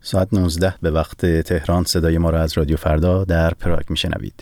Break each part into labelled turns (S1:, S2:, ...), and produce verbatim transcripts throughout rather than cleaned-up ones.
S1: ساعت نوزده به وقت تهران صدای ما را از رادیو فردا در پراگ میشنوید.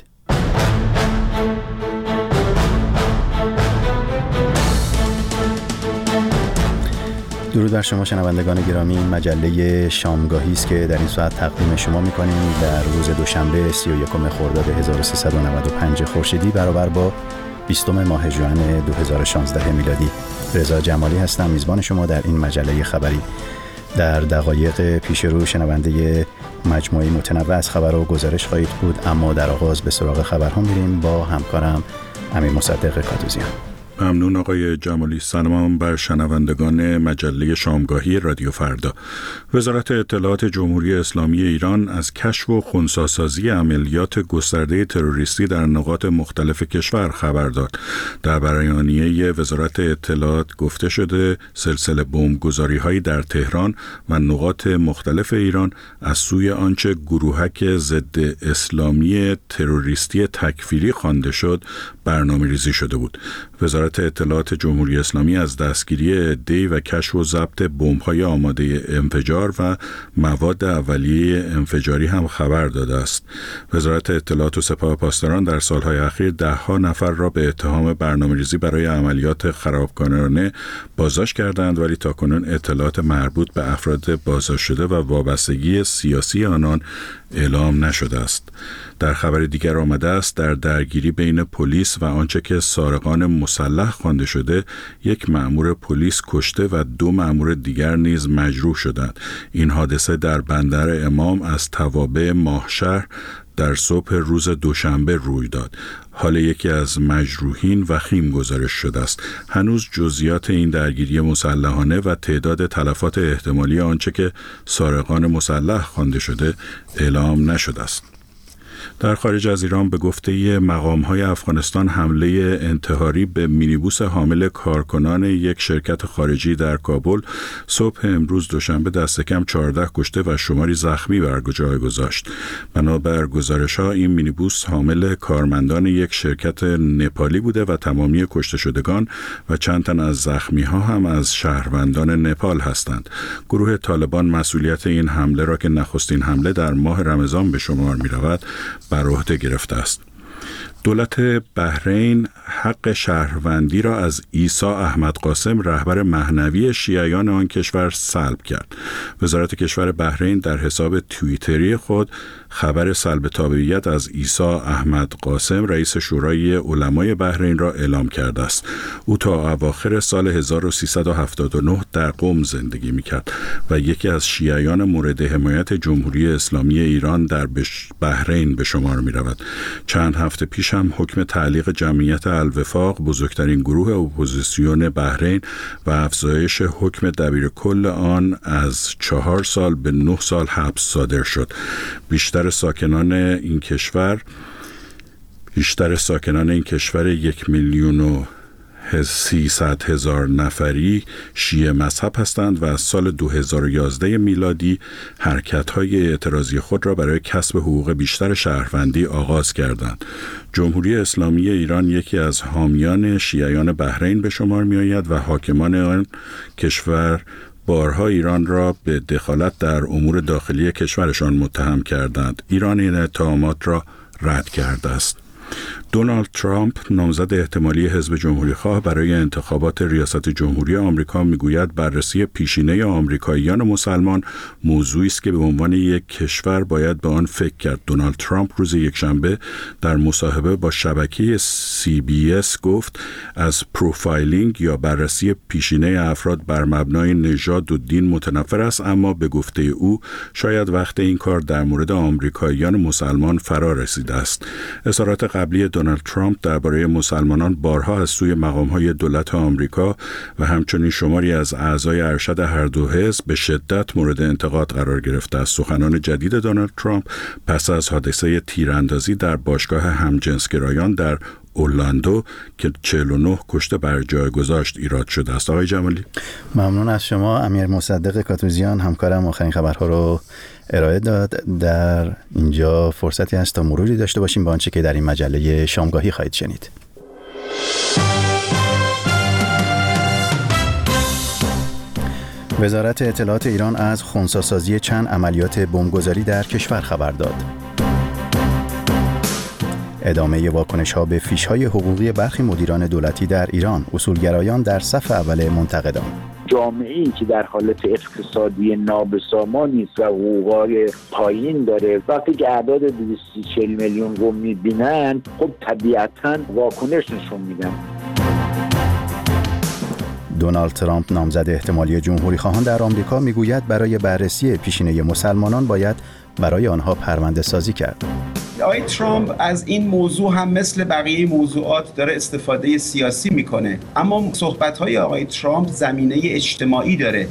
S1: درود بر شما شنوندگان گرامی. این مجله شامگاهی است که در این ساعت تقدیم شما می‌کنیم در روز دوشنبه سی و یکم خرداد هزار و سیصد و نود و پنج خورشیدی برابر با بیستم ماه ژوئن دو هزار و شانزده میلادی. رضا جمالی هستم، میزبان شما در این مجله خبری. در دقایق پیش رو شنونده مجموعه متنوع از خبر و گزارش خواهید بود، اما در آغاز به سراغ خبرها میریم با همکارم امیر مصدق کاتوزیان.
S2: ممنون آقای جمالی. سلام بر شنوندگان مجله شامگاهی رادیو فردا. وزارت اطلاعات جمهوری اسلامی ایران از کشف و خنثی‌سازی عملیات گسترده تروریستی در نقاط مختلف کشور خبر داد. در بیانیه وزارت اطلاعات گفته شده سلسله بمبگذاری‌هایی در تهران و نقاط مختلف ایران از سوی آنچه گروهک ضد اسلامی تروریستی تکفیری خوانده شد برنامه‌ریزی شده بود. وزارت اطلاعات جمهوری اسلامی از دستگیری عده‌ای و کشف و ضبط بمب‌های آماده انفجار و مواد اولیه انفجاری هم خبر داده است. وزارت اطلاعات و سپاه پاسداران در سالهای اخیر ده‌ها نفر را به اتهام برنامه‌ریزی برای عملیات خرابکارانه بازداشت کردند، ولی تاکنون اطلاعات مربوط به افراد بازداشت شده و وابستگی سیاسی آنان اعلام نشده است. در خبر دیگر آمده است در درگیری بین پلیس و آنچه که سارقان مسلح خوانده شده، یک مأمور پلیس کشته و دو مأمور دیگر نیز مجروح شدند. این حادثه در بندر امام از توابع ماهشهر در صبح روز دوشنبه روی داد. حال یکی از مجروحین وخیم گزارش شده است. هنوز جزئیات این درگیری مسلحانه و تعداد تلفات احتمالی آنچه که سارقان مسلح خوانده شده اعلام نشده است. در خارج از ایران به گفته مقام‌های افغانستان حمله انتحاری به مینیبوس حامل کارکنان یک شرکت خارجی در کابل صبح امروز دوشنبه دست کم چهارده کشته و شماری زخمی بر جای گذاشت. بنابر گزارش‌ها این مینیبوس حامل کارمندان یک شرکت نپالی بوده و تمامی کشته شدگان و چند تن از زخمی‌ها هم از شهروندان نپال هستند. گروه طالبان مسئولیت این حمله را که نخستین حمله در ماه رمضان به شمار می‌رود بر عهده گرفته است. دولت بحرین حق شهروندی را از عیسی احمد قاسم رهبر مهنوی شیعیان آن کشور سلب کرد. وزارت کشور بحرین در حساب توییتری خود خبر سلب تابعیت از عیسی احمد قاسم رئیس شورای علمای بحرین را اعلام کرده است. او تا اواخر سال هزار و سیصد و هفتاد و نه در قم زندگی می‌کرد و یکی از شیعیان مورد حمایت جمهوری اسلامی ایران در بحرین به شمار می‌رود. چند هفته پیش هم حکم تعلیق جمعیت الوفاق، بزرگترین گروه اپوزیسیون بحرین، و افزایش حکم دبیرکل آن از چهار سال به نه سال حبس صادر شد. بیشتر ساکنان این کشور بیشتر ساکنان این کشور یک میلیون و سیصد هزار نفری شیعه مذهب هستند و از سال دو هزار و یازده میلادی حرکت‌های اعتراضی خود را برای کسب حقوق بیشتر شهروندی آغاز کردند. جمهوری اسلامی ایران یکی از حامیان شیعیان بحرین به شمار می‌آید و حاکمان آن کشور بارها ایران را به دخالت در امور داخلی کشورشان متهم کردند. ایران این اتهامات را رد کرده است. دونالد ترامپ نامزد احتمالی حزب جمهوری‌خواه برای انتخابات ریاست جمهوری آمریکا میگوید بررسی پیشینه آمریکاییان مسلمان موضوعی است که به عنوان یک کشور باید به آن فکر کرد. دونالد ترامپ روز یکشنبه در مصاحبه با شبکه سی بی اس گفت از پروفایلینگ یا بررسی پیشینه افراد بر مبنای نژاد و دین متنفر است، اما به گفته او شاید وقت این کار در مورد آمریکاییان مسلمان فرا رسیده است. اظهارات قبلی دونالد ترامپ درباره مسلمانان بارها از سوی مقام‌های دولت آمریکا و همچنین شماری از اعضای ارشد هر دو حزب به شدت مورد انتقاد قرار گرفته است. سخنان جدید دونالد ترامپ پس از حادثه تیراندازی در باشگاه همجنسگرایان در اورلاندو که چهل و نه کشته بر جای گذاشت ایراد شده است. آقای جمالی،
S1: ممنون از شما. امیر مصدق کاتوزیان همکارم آخرین خبرها رو ارائه داد. در اینجا فرصتی هست تا مروری داشته باشیم با آنچه که در این مجله شامگاهی خواهید شنید. وزارت اطلاعات ایران از خنثی‌سازی چند عملیات بمبگذاری در کشور خبر داد. ادامه واکنش‌ها به فیش‌های حقوقی برخی مدیران دولتی در ایران، اصولگرایان در صف اول منتقدان.
S3: جامعه‌ای که در حالت اقتصادی نابسامان است و حقوق‌های پایین داره، وقتی که اعداد دویست و چهل میلیون رو می‌بینن، خب طبیعتاً واکنش نشون میدن.
S1: دونالد ترامپ نامزد احتمالی جمهوری خواهان در آمریکا میگوید برای بررسی پیشینه مسلمانان باید برای آنها پرونده سازی کرد.
S4: آقای ترامپ از این موضوع هم مثل بقیه موضوعات داره استفاده سیاسی میکنه، اما صحبت‌های آقای ترامپ زمینه اجتماعی داره.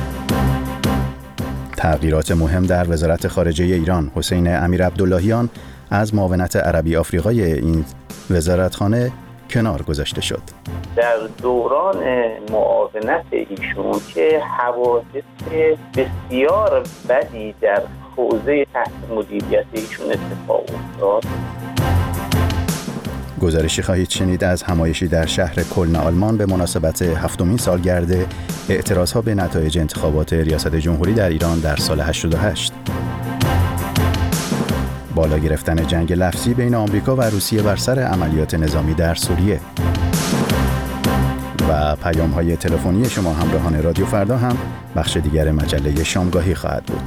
S1: تغییرات مهم در وزارت خارجه ایران. حسین امیرعبداللهیان از معاونت عربی آفریقای این وزارتخانه کنار گذاشته شد.
S5: در دوران معاونت ایشون که حوادث بسیار بدی در حوزه تحت مدیریت ایشون اتفاق افتاد.
S1: گزارشی خواهید شنید از همایشی در شهر کلن آلمان به مناسبت هفتمین سالگرد اعتراضها به نتایج انتخابات ریاست جمهوری در ایران در سال هشتاد و هشت. بالا گرفتن جنگ لفظی بین آمریکا و روسیه بر سر عملیات نظامی در سوریه. و پیام‌های تلفنی شما همراهان رادیو فردا هم بخش دیگر مجله شامگاهی خواهد بود.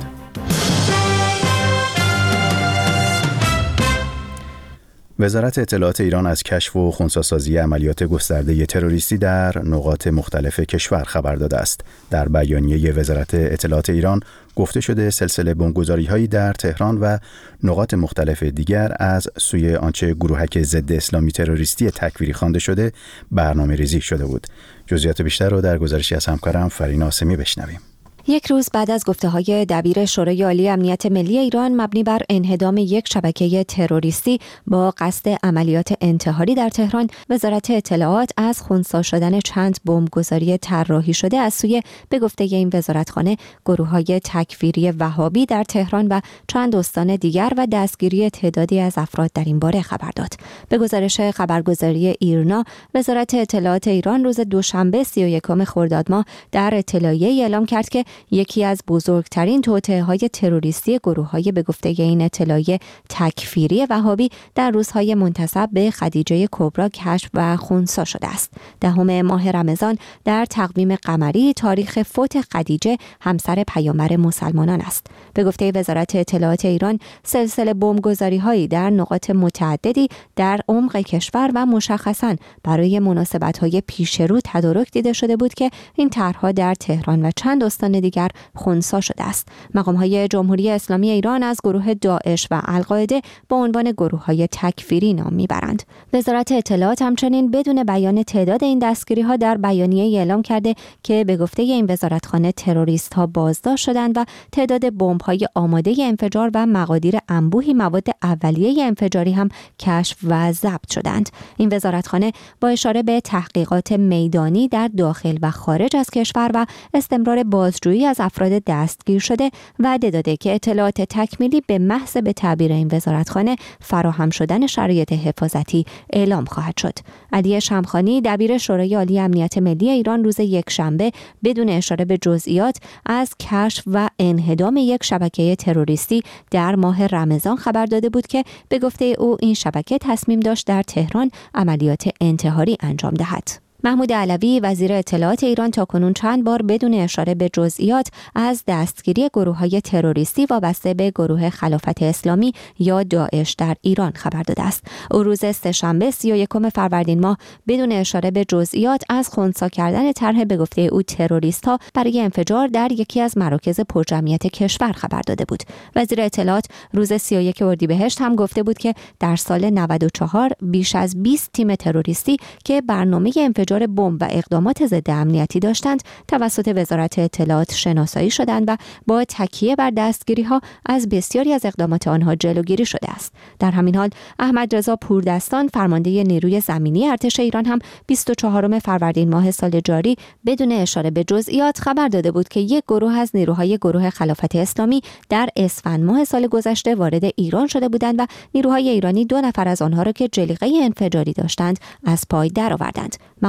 S1: وزارت اطلاعات ایران از کشف و خنثی‌سازی عملیات گسترده تروریستی در نقاط مختلف کشور خبر داده است. در بیانیه وزارت اطلاعات ایران گفته شده سلسله بمبگذاری‌هایی در تهران و نقاط مختلف دیگر از سوی آنچه گروهک ضد اسلامی تروریستی تکفیری خوانده شده برنامه‌ریزی شده بود. جزئیات بیشتر رو در گزارشی از همکارم فرین آسمی بشنویم.
S6: یک روز بعد از گفته‌های دبیر شورای عالی امنیت ملی ایران مبنی بر انهدام یک شبکه تروریستی با قصد عملیات انتحاری در تهران، وزارت اطلاعات از خنثی شدن چند بمبگذاری طراحی شده از سوی به گفته این وزارتخانه گروه‌های تکفیری وهابی در تهران و چند استان دیگر و دستگیری تعدادی از افراد در این باره خبر داد. به گزارش خبرگزاری ایرنا، وزارت اطلاعات ایران روز دوشنبه سی و یکم خرداد ماه در اطلاعیه‌ای اعلام کرد که یکی از بزرگترین توطئه‌های تروریستی گروه‌های به گفته این اطلاعیه تکفیری وهابی در روزهای منتسب به خدیجه کبری کشف و خنثی شده است. دهم ماه رمضان در تقویم قمری تاریخ فوت خدیجه همسر پیامبر مسلمانان است. به گفته وزارت اطلاعات ایران، سلسله بمبگذاری‌هایی در نقاط متعددی در عمق کشور و مشخصاً برای مناسبت‌های پیشرو تدارک دیده شده بود که این طرح‌ها در تهران و چند استان دیگر خنثی شده است. مقام‌های جمهوری اسلامی ایران از گروه داعش و القاعده با عنوان گروه‌های تکفیری نام می‌برند. وزارت اطلاعات همچنین بدون بیان تعداد این دستگیری‌ها در بیانیه اعلام کرده که به گفته این وزارتخانه تروریست‌ها بازداشت شدند و تعداد بمب‌های آماده انفجار و مقادیر انبوهی مواد اولیه انفجاری هم کشف و ضبط شدند. این وزارتخانه با اشاره به تحقیقات میدانی در داخل و خارج از کشور و استمرار بازجویی از افراد دستگیر شده وعده داده که اطلاعات تکمیلی به محض به تعبیر این وزارتخانه فراهم شدن شرایط حفاظتی اعلام خواهد شد. علی شمخانی دبیر شورای عالی امنیت ملی ایران روز یکشنبه بدون اشاره به جزئیات از کشف و انهدام یک شبکه تروریستی در ماه رمضان خبر داده بود که به گفته او این شبکه تصمیم داشت در تهران عملیات انتحاری انجام دهد. محمود علوی وزیر اطلاعات ایران تاکنون چند بار بدون اشاره به جزئیات از دستگیری گروه‌های تروریستی وابسته به گروه خلافت اسلامی یا داعش در ایران خبر داده است. او روز سه‌شنبه سی و یکم فروردین ماه بدون اشاره به جزئیات از خنثی کردن طرح به گفته او تروریست‌ها برای انفجار در یکی از مراکز پرجمعیت کشور خبر داده بود. وزیر اطلاعات روز سی و یک اردیبهشت هم گفته بود که در سال نود و چهار بیش از بیست تیم تروریستی که برنامه انفجار بمب و اقدامات ضد امنیتی داشتند توسط وزارت اطلاعات شناسایی شدند و با تکیه بر دستگیری‌ها از بسیاری از اقدامات آنها جلوگیری شده است. در همین حال احمد رضا پوردستان فرمانده نیروی زمینی ارتش ایران هم بیست و چهارم فروردین ماه سال جاری بدون اشاره به جزئیات خبر داده بود که یک گروه از نیروهای گروه خلافت اسلامی در اسفند ماه سال گذشته وارد ایران شده بودند و نیروهای ایرانی دو نفر از آنها را که جلیقه انفجاری داشتند از پای درآوردند.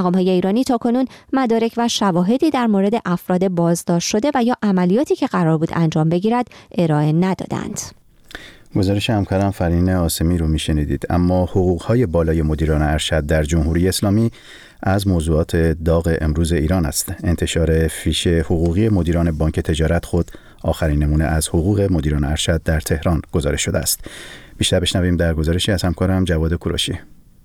S6: مقام‌های ایرانی تاکنون مدارک و شواهدی در مورد افراد بازداشت شده و یا عملیاتی که قرار بود انجام بگیرد ارائه ندادند.
S1: گزارش همکارم فرین آسمی رو میشنیدید. اما حقوق‌های بالای مدیران ارشد در جمهوری اسلامی از موضوعات داغ امروز ایران است. انتشار فیش حقوقی مدیران بانک تجارت خود آخرین نمونه از حقوق مدیران ارشد در تهران گزارش شده است. بیشتر بشنویم در گزارشی از همکارم جواد کوروشی.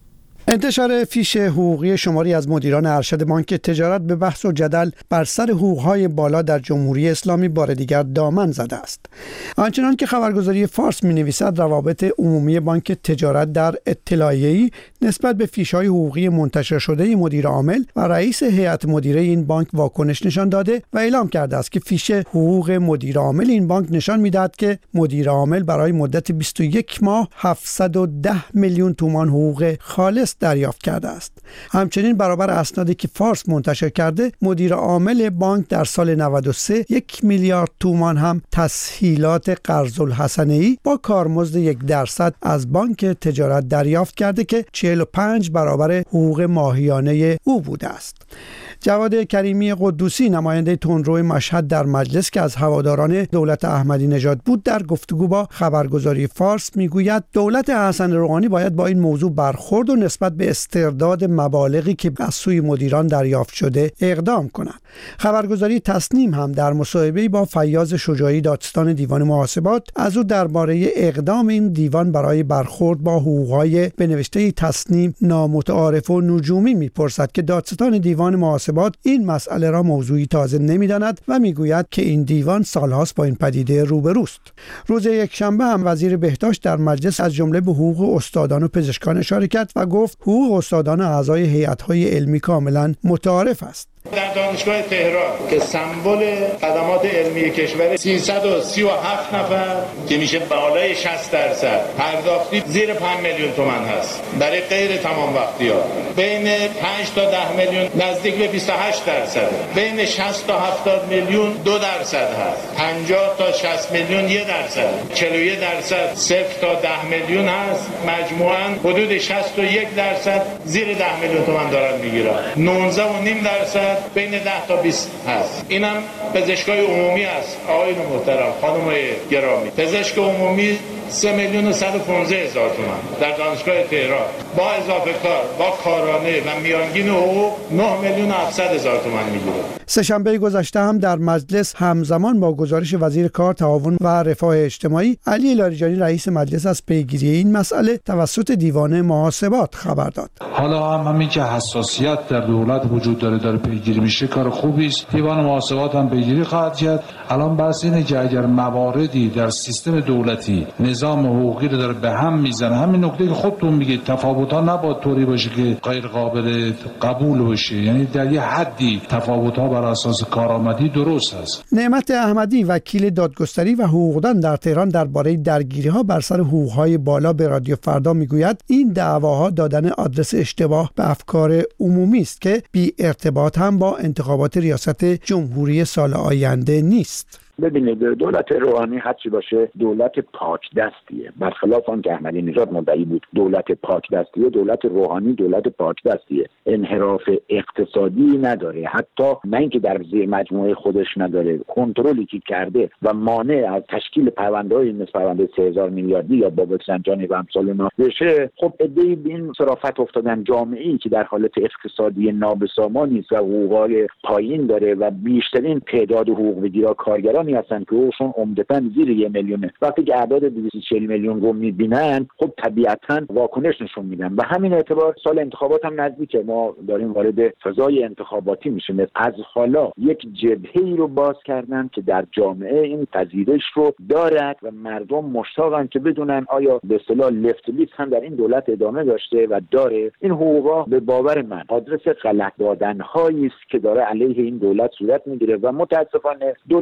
S7: انتشار فیش حقوقی شماری از مدیران ارشد بانک تجارت به بحث و جدل بر سر حقوق‌های بالا در جمهوری اسلامی بار دیگر دامن زده است. آنچنان که خبرگزاری فارس می‌نویسد، روابط عمومی بانک تجارت در اطلاعیه‌ای نسبت به فیش‌های حقوقی منتشر شده مدیر عامل و رئیس هیئت مدیره این بانک واکنش نشان داده و اعلام کرده است که فیش حقوق مدیر عامل این بانک نشان می‌دهد که مدیر عامل برای مدت بیست و یک ماه هفتصد و ده میلیون تومان حقوق خالص دریافت کرده است. همچنین برابر اسنادی که فارس منتشر کرده، مدیر عامل بانک در سال نود و سه یک میلیارد تومان هم تسهیلات قرض الحسنه‌ای با کارمزد یک درصد از بانک تجارت دریافت کرده که چهل و پنج برابر حقوق ماهیانه او بوده است. جواد کریمی قدوسی، نماینده تندرو مشهد در مجلس که از هواداران دولت احمدی نژاد بود، در گفتگو با خبرگزاری فارس میگوید دولت حسن روحانی باید با این موضوع برخورد و نسبت به استرداد مبالغی که از سوی مدیران دریافت شده اقدام کند. خبرگزاری تصنیم هم در مصاحبه‌ای با فیاض شجاعی دادستان دیوان محاسبات از او درباره اقدام این دیوان برای برخورد با حقوق‌های به نوشته تصنیم نامتعارف و نجومی میپرسد که دادستان دیوان محاسبات این مسئله را موضوعی تازه نمی‌داند و میگوید که این دیوان سالهاست با این پدیده روبروست. روز یکشنبه هم وزیر بهداشت در مجلس از جمله به حقوق استادان و پزشکان اشاره کرد و گفت حقوق استادان و اعضای هیئت‌های علمی کاملا متعارف است.
S8: در دانشگاه تهران که سمبل خدمات علمی کشور سیصد و سی و هفت نفر که میشه بالای شصت درصد پرداختی زیر پنج میلیون تومان هست برای غیر تمام وقتی‌ها، بین پنج تا ده میلیون نزدیک به بیست و هشت درصد، بین شصت تا هفتاد میلیون دو درصد هست، پنجاه تا شصت میلیون یک درصد، چهل و یک درصد صفر تا ده میلیون هست، مجموعاً حدود شصت و یک درصد زیر ده میلیون تومان دارن میگیرن، نوزده و نیم درصد بین ده تا بیست هست. اینم پزشکای عمومی است. آقایون محترم، خانم‌های گرامی، پزشک عمومی سه میلیون و صد و پانزده هزار تومان در دانشگاه تهران با اضافه کار با کارانه و میانگین حقوق نه میلیون و هفتصد هزار تومان میگیره.
S7: سه‌شنبه گذشته هم در مجلس همزمان با گزارش وزیر کار، تعاون و رفاه اجتماعی علی لاریجانی رئیس مجلس از پیگیری این مسئله توسط دیوان محاسبات خبر داد.
S9: حالا هم همین که حساسیت در دولت وجود داره داره پیگیری میشه، کار خوبی است. دیوان محاسبات هم پیگیری خواهد کرد. الان بحث اینه که اگر مواردی در سیستم دولتی نظام حقوقی رو داره به هم میزنه، همین نکته که خودتون میگید تفاوت‌ها نباید طوری باشه که غیر قابل قبول باشه، یعنی در یه حدی تفاوت‌ها بر اساس کارآمدی درست است.
S7: نعمت احمدی، وکیل دادگستری و حقوقدان در تهران، درباره درگیری‌ها بر سر حقوق‌های بالا به رادیو فردا میگوید این دعواها دادن آدرس اشتباه به افکار عمومی است که بی ارتباط هم با انتخابات ریاست جمهوری سال آینده نیست.
S3: ببینید، دولت روحانی هرچی باشه دولت پاک دستیه، برخلاف آن که احمدی نژاد مدعی بود دولت پاک دستیه. دولت روحانی دولت پاک دستیه، انحراف اقتصادی نداره، حتی نه اینکه در زیر مجموعه خودش نداره، کنترلی که کرده و مانع از تشکیل پرونده‌های مثل پرونده سه هزار میلیاردی یا بابک سنجانی و امثال اینا بشه. خب عده‌ای به این صرافت افتادن، جامعه‌ای که در حالت اقتصادی نابسامانی است و حقوق‌های پایین داره و بیشترین تعداد حقوق بگیرا کارگران هستن که اوشون عمدتاً زیر یک میلیونه. وقتی که اعداد دویست و چهل میلیون رو میبینن، خب طبیعتاً واکنش نشون میدن. و همین اعتبار سال انتخابات هم نزدیکه، ما داریم وارد فضای انتخاباتی میشیم. از حالا یک جبهه‌ای رو باز کردن که در جامعه این پذیرش رو دارد و مردم مشتاقن که بدونن آیا به اصطلاح لفت لیست هم در این دولت ادامه داشته و داره. این حقوقا به باور من آدرس غلط دادن‌هایی است که داره علیه این دولت صورت میگیره و متاسفانه دولت آقای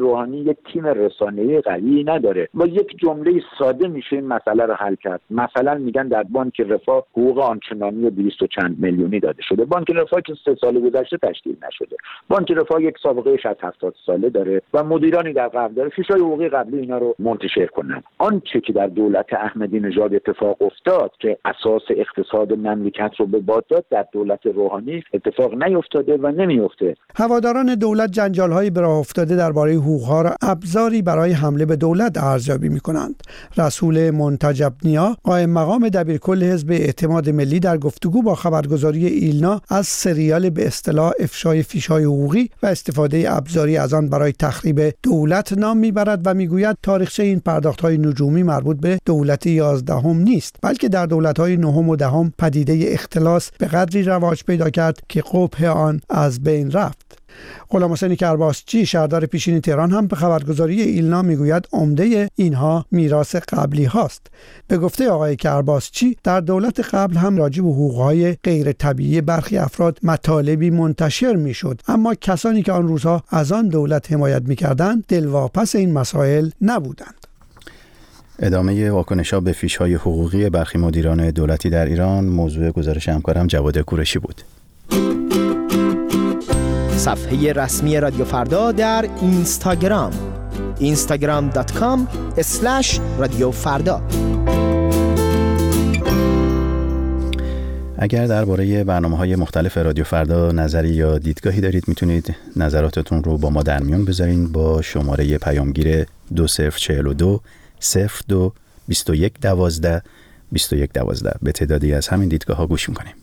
S3: روحانی یک تیم رسانه‌ای قوی نداره. با یک جمله ساده میشه این مسئله رو حل کرد. مثلا میگن در بانک رفاه حقوق آنچنانی دویست و چند میلیونی داده شده. بانک رفاه که سه سال گذشته تشکیل نشده. بانک رفاه یک سابقه شصت هفتاد ساله داره و مدیرانی در قبل داره. فیشای حقوقی قبلی اینا رو منتشر کنن. آنچه که در دولت احمدی نژاد اتفاق افتاد که اساس اقتصاد مملکت رو به باد داد، در دولت روحانی اتفاق نیفتاده و نمیفته.
S7: هواداران دولت جنجال‌های به راه افتاده درباره حقوق‌ها را ابزاری برای حمله به دولت ارزیابی می‌کنند. رسول منتجب نیا، قائم مقام دبیرکل حزب اعتماد ملی، در گفتگو با خبرگزاری ایلنا از سریال به اصطلاح افشای فیش‌های حقوقی و استفاده ابزاری از آن برای تخریب دولت نام می‌برد و می‌گوید تاریخچه این پرداخت‌های نجومی مربوط به دولت یازدهم نیست، بلکه در دولت‌های نهم و دهم پدیده اختلاس به قدری رواج پیدا کرد که قبح آن از بین رفت. غلامحسین کرباسچی، شهردار پیشین تهران، هم به خبرگزاری ایلنا میگوید عمده اینها میراث قبلی هاست. به گفته آقای کرباسچی، در دولت قبل هم راجع به حقوقهای غیر طبیعی برخی افراد مطالبی منتشر میشد، اما کسانی که آن روزها از آن دولت حمایت میکردند دلواپس این مسائل نبودند.
S1: ادامه واکنش‌ها به فیش‌های حقوقی برخی مدیران دولتی در ایران موضوع گزارش همکارم جواد کوروشی بود.
S10: صفحه رسمی رادیو فردا در اینستاگرام اینستاگرام دات کام اسلش رادیو فردا.
S1: اگر درباره برنامه‌های مختلف رادیو فردا نظری یا دیدگاهی دارید، میتونید نظراتتون رو با ما در میون بذارین با شماره پیامگیر دو صفر چهل و دو صفر دو بیست و یک دوازده بیست و یک دوازده. به تعدادی از همین دیدگاه ها گوش میکنیم.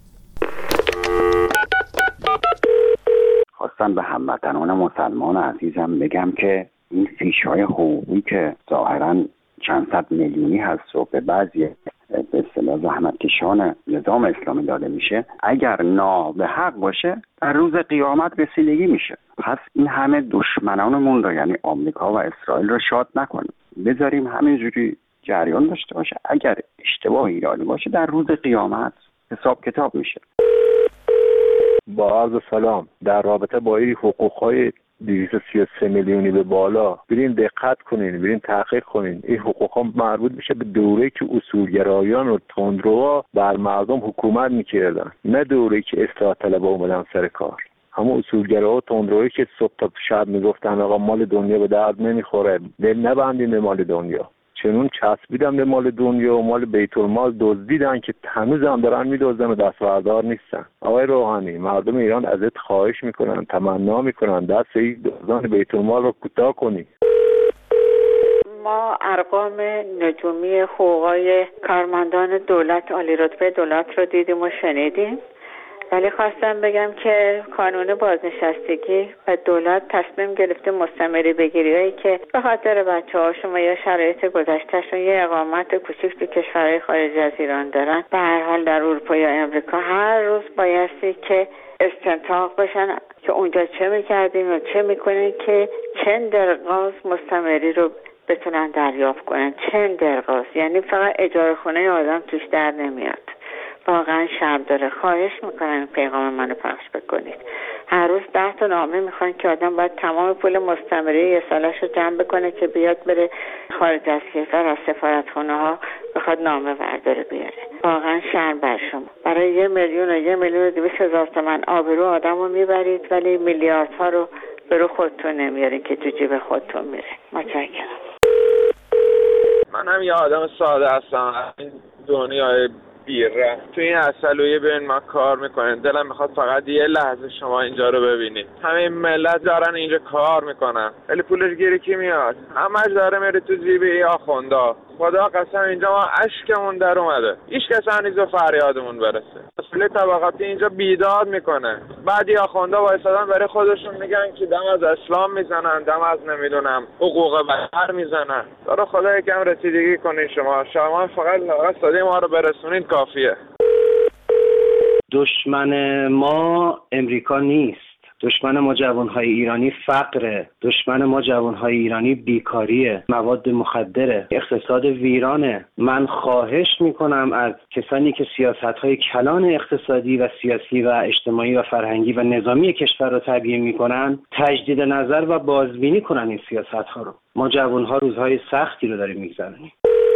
S11: خواستم به هموطنان مسلمان عزیزم بگم که این فیش‌های حقوقی که ظاهراً چند صد میلیونی هست و به بعضی به اصطلاح زحمتکشان نظام اسلامی داده میشه، اگر نابه حق باشه در روز قیامت رسیدگی میشه. پس این همه دشمنانمون رو، یعنی آمریکا و اسرائیل رو شاد نکنیم، بذاریم همینجوری جریان داشته باشه. اگر اشتباه ایرانی باشه در روز قیامت حساب کتاب میشه.
S12: با عرض سلام، در رابطه با این حقوق‌های دویست و سی و سه میلیونی به بالا برین دقت کنین، برین تحقیق کنین. این حقوق‌ها مربوط میشه به دوره که اصولگرایان و تندروها بر مردم حکومت میکردن، نه دوره که اصلاح طلبها اومدن سر کار. همون اصولگراها و تندروهایی که صبح تا شب میگفتن آقا مال دنیا به درد نمیخوره، دل نبندین به مال دنیا. چنون چسبیدن به مال دنیا و مال بیت المال دزدیدن که هنوز هم دارن میدزدن و دستبردار نیستن. آقای روحانی، مردم ایران ازت خواهش میکنن، تمنا میکنن دست این دزدان بیت المال رو کوتاه کنی.
S13: ما ارقام نجومی حقوقای کارمندان دولت، عالی رتبه دولت رو دیدیم و شنیدیم، ولی خواستم بگم که کانون بازنشستگی و دولت تصمیم گرفته مستمری بگیریایی که به خاطر بچه‌هاشون و یا شرایط گذشتهشون یه اقامت کوچیک تو کشورهای خارج از ایران دارن، به هر حال در اروپا یا امریکا هر روز بایستی که استنتاق بشن که اونجا چه میکردیم و چه میکنن که چند درقاز مستمری رو بتونن دریافت کنن. چند درقاز یعنی فقط اجاره خونه آدم توش در نمیاد. واقعا شرم داره. خواهش میکنم پیغام منو پخش بکنید. هر روز ده تا نامه میخوان که آدم باید تمام پول مستمری یه سالش رو جمع بکنه که بیاد بره خارج از کشور، از سفارتخونه ها بخواد نامه برداره بیاره. واقعا شرم بر شما. برای یه میلیون و یه میلیون و دویست هزار تومن آبرو آدم رو میبرید، ولی میلیاردها رو برو خودتون نمیارین که تو جیب خودتون میره. متشکرم.
S14: منم یه آدم ساده هستم. این دنیای بیره تو این اصلویه ببین ما کار میکنیم، دلم میخواد فقط یه لحظه شما اینجا رو ببینید. همه ملت دارن اینجا کار میکنن ولی پولش گیری کی میاد؟ همش داره میره تو جیب ای آخوندا. خدا قسم اینجا ما اشکمون در اومده، هیچ کس هنوز به فریادمون برسه. اصل طبقاتی اینجا بیداد میکنه، بعد یا آخوندا وایسادن برای خودشون میگن که دم از اسلام میزنن، دم از نمیدونم حقوق بشر میزنن. برای خدا یکم رسیدگی کنین شما. شما فقط فقط صدای ما رو برسونید کافیه.
S15: دشمن ما امریکا نیست، دشمن ما جوانهای ایرانی فقره، دشمن ما جوانهای ایرانی بیکاریه، مواد مخدره، اقتصاد ویرانه. من خواهش میکنم از کسانی که سیاستهای کلان اقتصادی و سیاسی و اجتماعی و فرهنگی و نظامی کشور رو تبیین میکنن تجدید نظر و بازبینی کنن این سیاستها رو. ما جوانها روزهای سختی رو داریم میگذرونیم.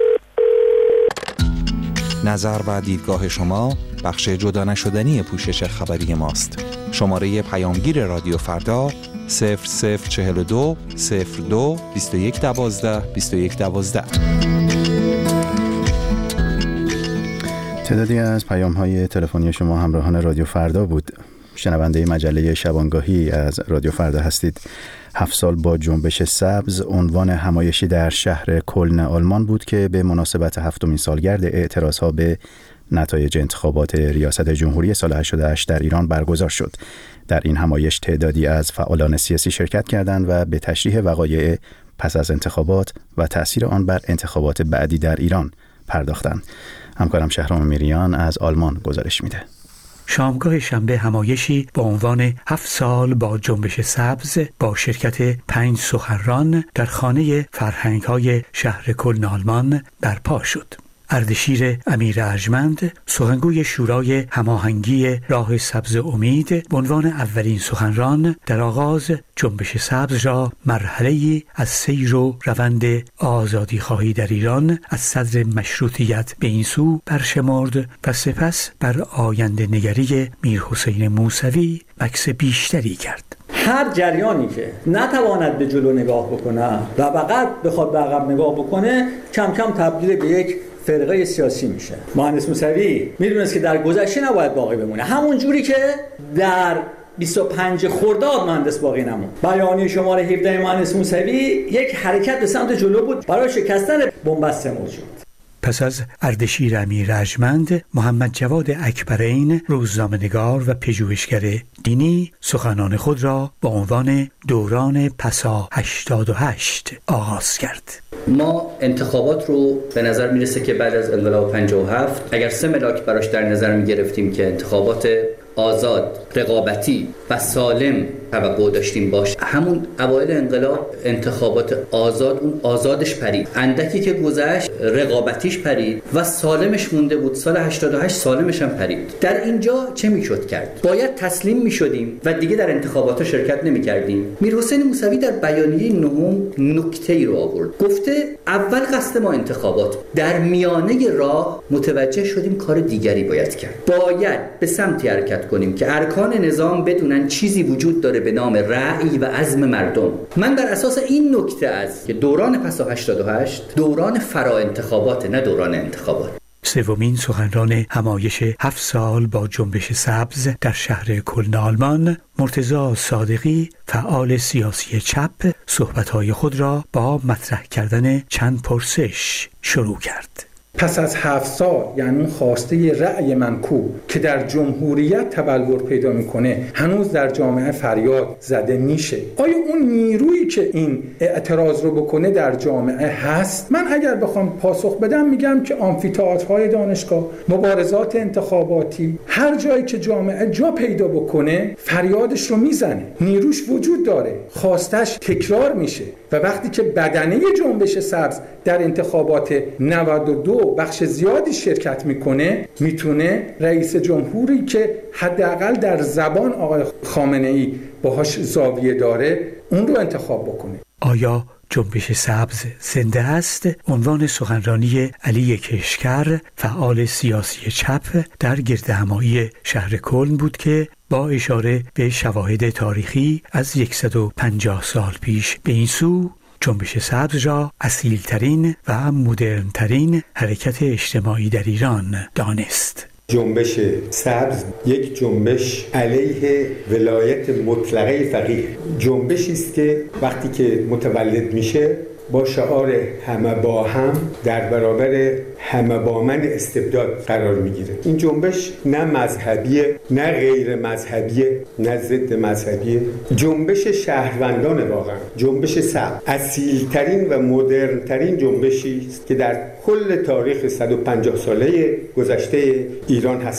S16: نظر و دیدگاه شما بخش جدا نشدنی پوشش خبری ماست. شماره پیامگیر رادیو فردا صفر صفر چهل و دو صفر دو بیست و یک دوازده بیست و یک دوازده.
S1: تعدادی از پیام‌های تلفنی شما همراهان رادیو فردا بود. شنونده مجله شبانگاهی از رادیو فردا هستید. هفت سال با جنبش سبز عنوان همایشی در شهر کلن آلمان بود که به مناسبت هفتمین سالگرد اعتراضها به نتایج انتخابات ریاست جمهوری سال هشتاد و هشت در ایران برگزار شد. در این همایش تعدادی از فعالان سیاسی شرکت کردند و به تشریح وقایع پس از انتخابات و تأثیر آن بر انتخابات بعدی در ایران پرداختند. همکارم شهرام میریان از آلمان گزارش میده.
S17: شامگاه شنبه همایشی با عنوان هفت سال با جنبش سبز با شرکت پنج سخنران در خانه فرهنگ‌های شهر کلن آلمان برپا شد. اردشیر امیر ارجمند، سخنگوی شورای هماهنگی راه سبز امید، به عنوان اولین سخنران در آغاز جنبش سبز را مرحله‌ای از سیر و روند آزادی خواهی در ایران از صدر مشروطیت به این سو برشمرد و سپس بر آینده نگری میرحسین موسوی مکث بیشتری کرد.
S18: هر جریانی که نتواند به جلو نگاه بکنه و فقط بخواد به عقب نگاه بکنه کم کم تبدیل به یک فرقه سیاسی میشه. مهندس موسوی میدونست که در گذشته نباید باقی بمونه، همون جوری که در بیست و پنج خرداد مهندس باقی نموند. بیانیه شماره هفده مهندس موسوی یک حرکت به سمت جلو بود برای شکستن بنبست موجود.
S17: پس از اردشیر امیر ارجمند، محمد جواد اکبرین، روزنامه‌نگار و پژوهشگر دینی، سخنان خود را با عنوان دوران پسا هشتاد و هشت آغاز کرد.
S19: ما انتخابات رو به نظر میرسه که بعد از انقلاب پنجاه و هفت اگر سه ملاک براش در نظر میگرفتیم که انتخابات آزاد، رقابتی و سالم توقع داشتیم باشه، همون اوایل انقلاب انتخابات آزاد اون آزادش پرید، اندکی که گذشت رقابتیش پرید و سالمش مونده بود. سال هشتاد و هشت سالمش هم پرید. در اینجا چه میشد کرد؟ باید تسلیم میشدیم و دیگه در انتخابات شرکت نمیکردیم. میرحسین موسوی در بیانیه نهم نکته‌ای رو آورد، گفته اول قصد ما انتخابات، در میانه راه متوجه شدیم کار دیگری باید کرد. باید به سمتی حرکت کنیم که ارکان نظام بدونن چیزی وجود داره به نام رأی و عزم مردم. من بر اساس این نکته است که دوران پسا هشتاد و هشت دوران فرا انتخابات، نه دوران انتخابات.
S17: سومین سخنران همایش هفت سال با جنبش سبز در شهر کلن آلمان، مرتضی صادقی، فعال سیاسی چپ، صحبت‌های خود را با مطرح کردن چند پرسش شروع کرد.
S20: پس از هفت سال، یعنی خواسته رأی منکوب که در جمهوریت تبلور پیدا میکنه هنوز در جامعه فریاد زده میشه. آیا اون نیرویی که این اعتراض رو بکنه در جامعه هست؟ من اگر بخوام پاسخ بدم میگم که آمفی‌تئاترهای دانشگاه، مبارزات انتخاباتی، هر جایی که جامعه جا پیدا بکنه فریادش رو میزنه، نیروش وجود داره، خواستش تکرار میشه. و وقتی که بدنه جنبش سبز در انتخابات نود و دو بخش زیادی شرکت میکنه، میتونه رئیس جمهوری که حداقل در زبان آقای خامنه‌ای باهاش زاویه داره اون رو انتخاب بکنه.
S17: آیا جنبش سبز زنده است؟ عنوان سخنرانی علی کشکر، فعال سیاسی چپ، در گردهمایی شهر کلن بود که با اشاره به شواهد تاریخی از صد و پنجاه سال پیش به این سو جنبش سبز را اصیلترین و مدرنترین حرکت اجتماعی در ایران دانست.
S21: جنبش سبز یک جنبش علیه ولایت مطلقه فقیه، جنبشی است که وقتی که متولد میشه با شعار همه با هم در برابر همه با من استبداد قرار میگیره. این جنبش نه مذهبیه، نه غیر مذهبیه، نه ضد مذهبیه. جنبش شهروندان، واقعا جنبش سبز اصیلترین و مدرنترین جنبشی است که در کل تاریخ صد و پنجاه ساله گذشته ایران هست.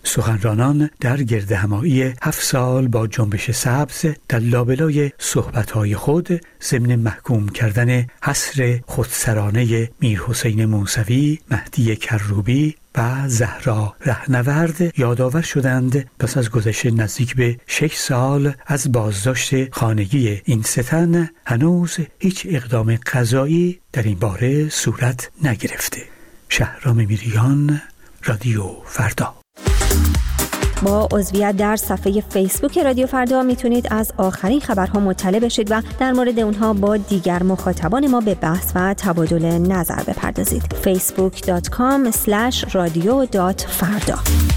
S17: سخنرانان در گردهمایی هفت سال با جنبش سبز در لابلای صحبت‌های خود ضمن محکوم کردن حصر خودسرانه میرحسین موسوی، مهدی کروبی و زهرا رهنورد یادآور شدند پس از گذشت نزدیک به شش سال از بازداشت خانگی این سه تن هنوز هیچ اقدام قضایی در این باره صورت نگرفته. شهرام میریان، رادیو فردا.
S6: با عضویت در صفحه فیسبوک رادیو فردا میتونید از آخرین خبرها مطلع بشید و در مورد اونها با دیگر مخاطبان ما به بحث و تبادل نظر بپردازید. فیسبوک دات کام اسلش رادیو دات فردا.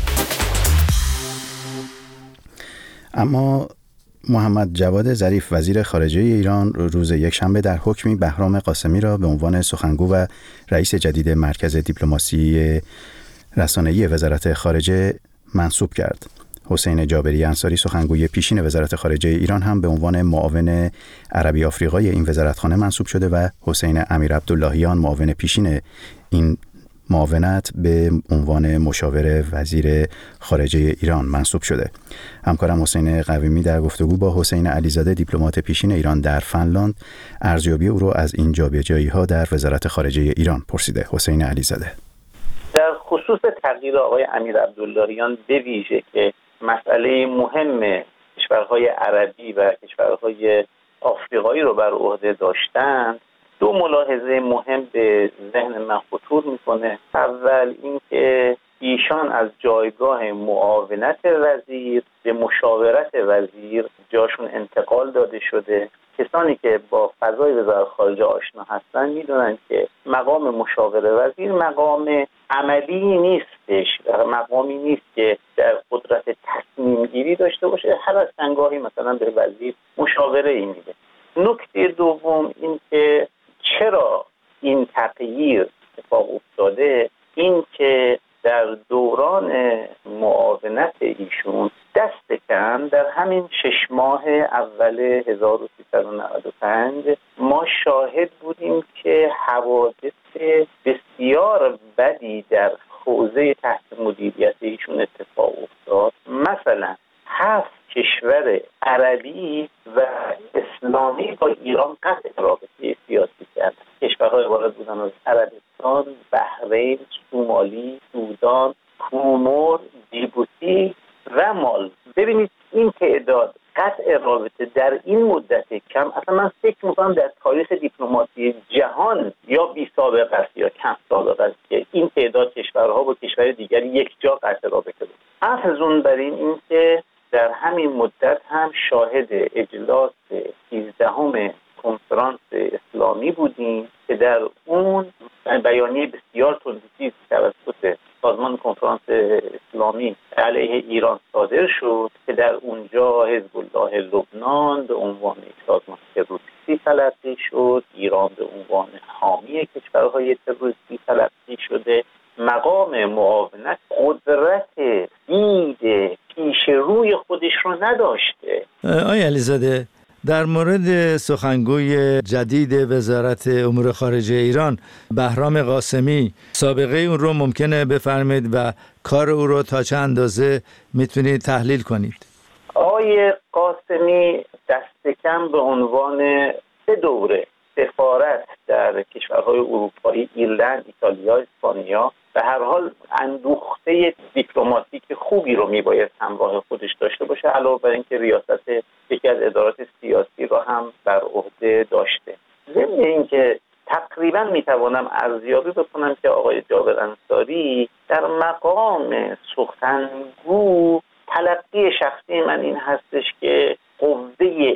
S1: اما محمد جواد ظریف وزیر خارجه ایران روز یکشنبه در حکمی بهرام قاسمی را به عنوان سخنگو و رئیس جدید مرکز دیپلماسی رسانه‌ای وزارت خارجه منصوب کرد. حسین جابری انصاری سخنگوی پیشین وزارت خارجه ایران هم به عنوان معاون عربی آفریقای این وزارتخانه منصوب شده و حسین امیر عبداللهیان معاون پیشین این معاونت به عنوان مشاور وزیر خارجه ایران منصوب شده. همکارم حسین قویمی در گفتگو با حسین علیزاده دیپلمات پیشین ایران در فنلاند ارزیابی او را از این جابجایی‌ها در وزارت خارجه ایران پرسیده. حسین علیزاده:
S5: در خصوص تغییر آقای امیر عبداللهیان به ویژه که مسئله مهم کشورهای عربی و کشورهای آفریقایی رو بر عهده داشتند، دو ملاحظه مهم به ذهن من خطور میکنه. اول اینکه ایشان از جایگاه معاونت وزیر به مشاورت وزیر جاشون انتقال داده شده. کسانی که با فضای وزارت خارجه آشنا هستن میدونن که مقام مشاور وزیر مقام عملی نیستش، مقامی نیست که در قدرت تصمیم گیری داشته باشه. هر از چندگاهی مثلا به وزیر مشاوره ای میده. نکته دوم این که چرا این تغییر اتفاق افتاده، این که در دوران معاونت ایشون دست کم در همین شش ماه اول هزار و سیصد و نود و پنج ما شاهد بودیم که حوادث بسیار بدی در حوزه تحت مدیریت ایشون اتفاق افتاد. مثلا هفت کشور عربی و اسلامی با ایران قطع رابطه سیاسی کرد. کشورهای وارد بودن از عربستان، بحرین، سومالی، سودان، کومور، جیبوتی و مال. ببینید این تعداد قطع رابطه در این مدت کم، اصلا من فکر میکنم در تاریخ دیپلماسی جهان یا بی سابقه است یا کم سابقه است که این تعداد کشورها با کشور دیگری یک جا قطع رابطه بود. افزون بر این این که در همین مدت هم شاهد اجلاس سیزدهم کنفرانس اسلامی بودیم که در اون بیانیه بسیار تندرویی توسط سازمان کنفرانس اسلامی علیه ایران صادر شد که در اونجا حزب الله لبنان به عنوان یک سازمان تروریستی تلقی شد، ایران به عنوان حامی کشورهای تروریستی تلقی شده. مقام معاونت قدرت دید پیش روی خودش رو نداشته.
S2: آقای علیزاده، در مورد سخنگوی جدید وزارت امور خارجه ایران بهرام قاسمی، سابقه اون رو ممکنه بفرمایید و کار او رو تا چه اندازه میتونید تحلیل کنید؟
S5: آقای قاسمی دست کم به عنوان سه دوره سفارت در کشورهای اروپایی، ایرلند، ایتالیا، اسپانیا، به هر حال اندوخته دیپلماتیک خوبی رو میباید همراه خودش داشته باشه، علاوه بر اینکه ریاست یکی از ادارات سیاسی رو هم بر عهده داشته. ضمن اینکه تقریبا میتوانم ارزیابی بکنم که آقای جابر انصاری در مقام سخنگو تلقی شخصی من این هستش که قوه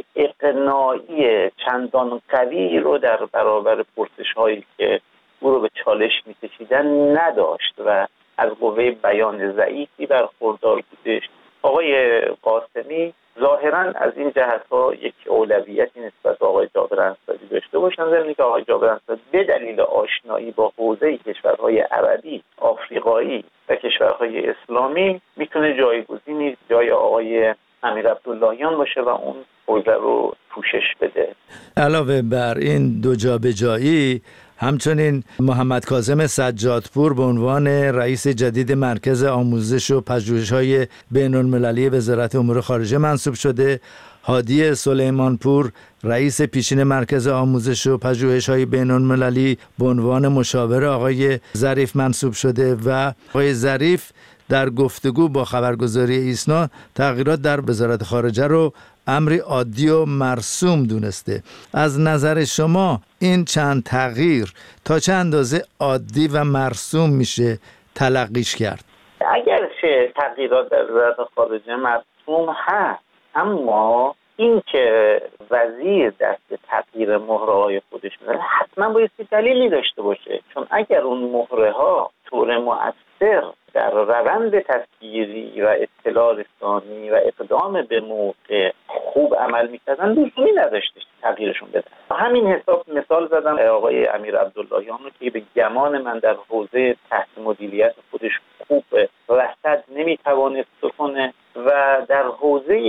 S5: اقناعی چندان قوی رو در برابر پرسش هایی که او رو به چالش میکشیدن نداشت و از قوه بیان ضعیفی برخوردار بودش. آقای قاسمی ظاهرا از این جهت ها یک اولویتی نسبت به آقای جابر انصاری داشته باشن، ضمن اینکه آقای جابر انصاری به دلیل آشنایی با حوزه کشورهای عربی، آفریقایی و کشورهای اسلامی میتونه جایگزینی جای آقای امیر عبداللهیان باشه و اون حوزه رو پوشش بده.
S2: علاوه بر این دو جابجایی، همچنین محمد کاظم سجادپور به عنوان رئیس جدید مرکز آموزش و پژوهش‌های بین‌المللی وزارت امور خارجه منصوب شده. هادی سلیمانپور رئیس پیشین مرکز آموزش و پژوهش‌های بین‌المللی به عنوان مشاور آقای ظریف منصوب شده و آقای ظریف در گفتگو با خبرگزاری ایسنا تغییرات در وزارت خارجه رو امری عادی و مرسوم دونسته. از نظر شما این چند تغییر تا چه اندازه عادی و مرسوم میشه تلقیش کرد؟
S5: اگرچه تغییرات در وزارت خارجه مرسوم هست، اما این که وزیر دست تغییر مهره‌های خودش می‌ذاره حتما باید دلیلی داشته باشه، چون اگر اون مهره‌ها طور مؤثر در روند تصویری و اطلاع رسانی و اقدام به موقع خوب عمل می‌کردن، لزومی نداشته تغییرشون بدن. همین حساب مثال زدم آقای امیر عبداللهیان رو که به گمان من در حوزه تحت مدیریت خودش خوب رصد نمی‌توانست بکنه و در حوزه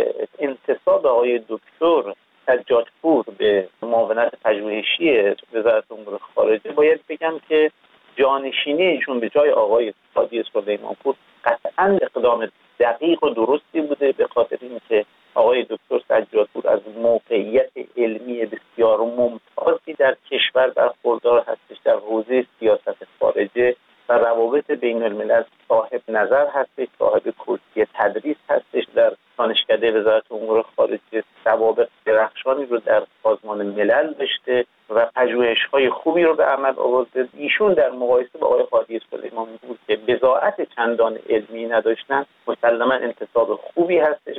S5: انتصاب آقای دکتر سجادپور به معاونت پژوهشی وزارت امور خارجه باید بگم که جانشینی ایشون به جای آقای هادی سلیمانپور قطعاً اقدام دقیق و درستی بوده، به خاطر اینکه آقای دکتر سجادپور از موقعیت علمی بسیار ممتازی در کشور برخوردار هستش، در حوزه سیاست خارجه و روابط بین الملل صاحب نظر هستش، صاحب کرسی تدریس هستش در دانشکده وزارت امور خارجه، سوابق درخشانی رو در سازمان ملل داشته و پژوهش‌های خوبی رو به عمل آورده. ایشون در مقایسه با آقای هادی سلیمانپور که بضاعت چندان علمی نداشتن مسلماً انتصاب خوبی هستش.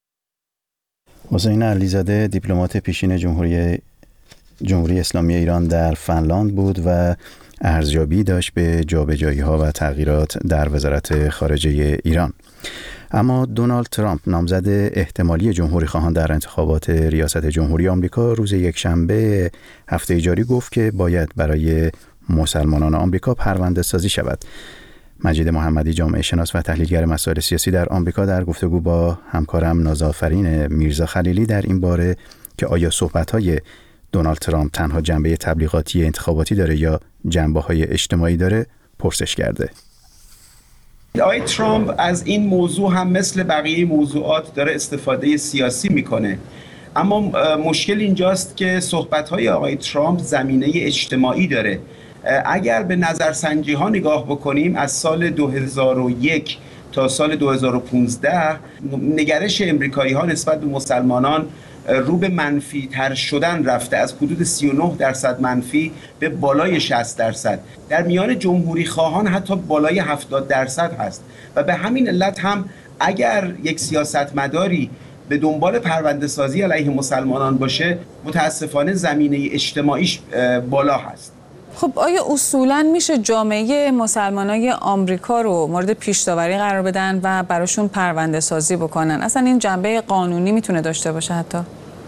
S1: حسین علیزاده دیپلمات پیشین جمهوری جمهوری اسلامی ایران در فنلاند بود و ارزیابی داشت به جابجایی‌ها و تغییرات در وزارت خارجه ایران. اما دونالد ترامپ نامزد احتمالی جمهوری خواهان در انتخابات ریاست جمهوری آمریکا روز یکشنبه هفته جاری گفت که باید برای مسلمانان آمریکا پرونده سازی شود. مجید محمدی جامعه شناس و تحلیلگر مسائل سیاسی در آمریکا در گفتگو با همکارم نازآفرین میرزا خلیلی در این باره که آیا صحبت‌های دونالد ترامپ تنها جنبه تبلیغاتی انتخاباتی داره یا جنبه‌های اجتماعی داره پرسش کرده.
S4: آقای ترامپ از این موضوع هم مثل بقیه موضوعات داره استفاده سیاسی میکنه، اما مشکل اینجاست که صحبت‌های آقای ترامپ زمینه اجتماعی داره. اگر به نظرسنجی ها نگاه بکنیم از سال دو هزار و یک تا سال دو هزار و پانزده نگرش امریکایی ها نسبت به مسلمانان رو به منفی تر شدن رفته، از حدود سی و نه درصد منفی به بالای شصت درصد، در میان جمهوری خواهان حتی بالای هفتاد درصد هست و به همین علت هم اگر یک سیاستمداری به دنبال پرونده سازی علیه مسلمانان باشه متاسفانه زمینه اجتماعیش بالا هست.
S22: خب آیا اصولاً میشه جامعه مسلمانای آمریکا رو مورد پیش‌داوری قرار بدن و براشون پرونده سازی بکنن؟ اصلا این جنبه قانونی میتونه داشته باشه حتی؟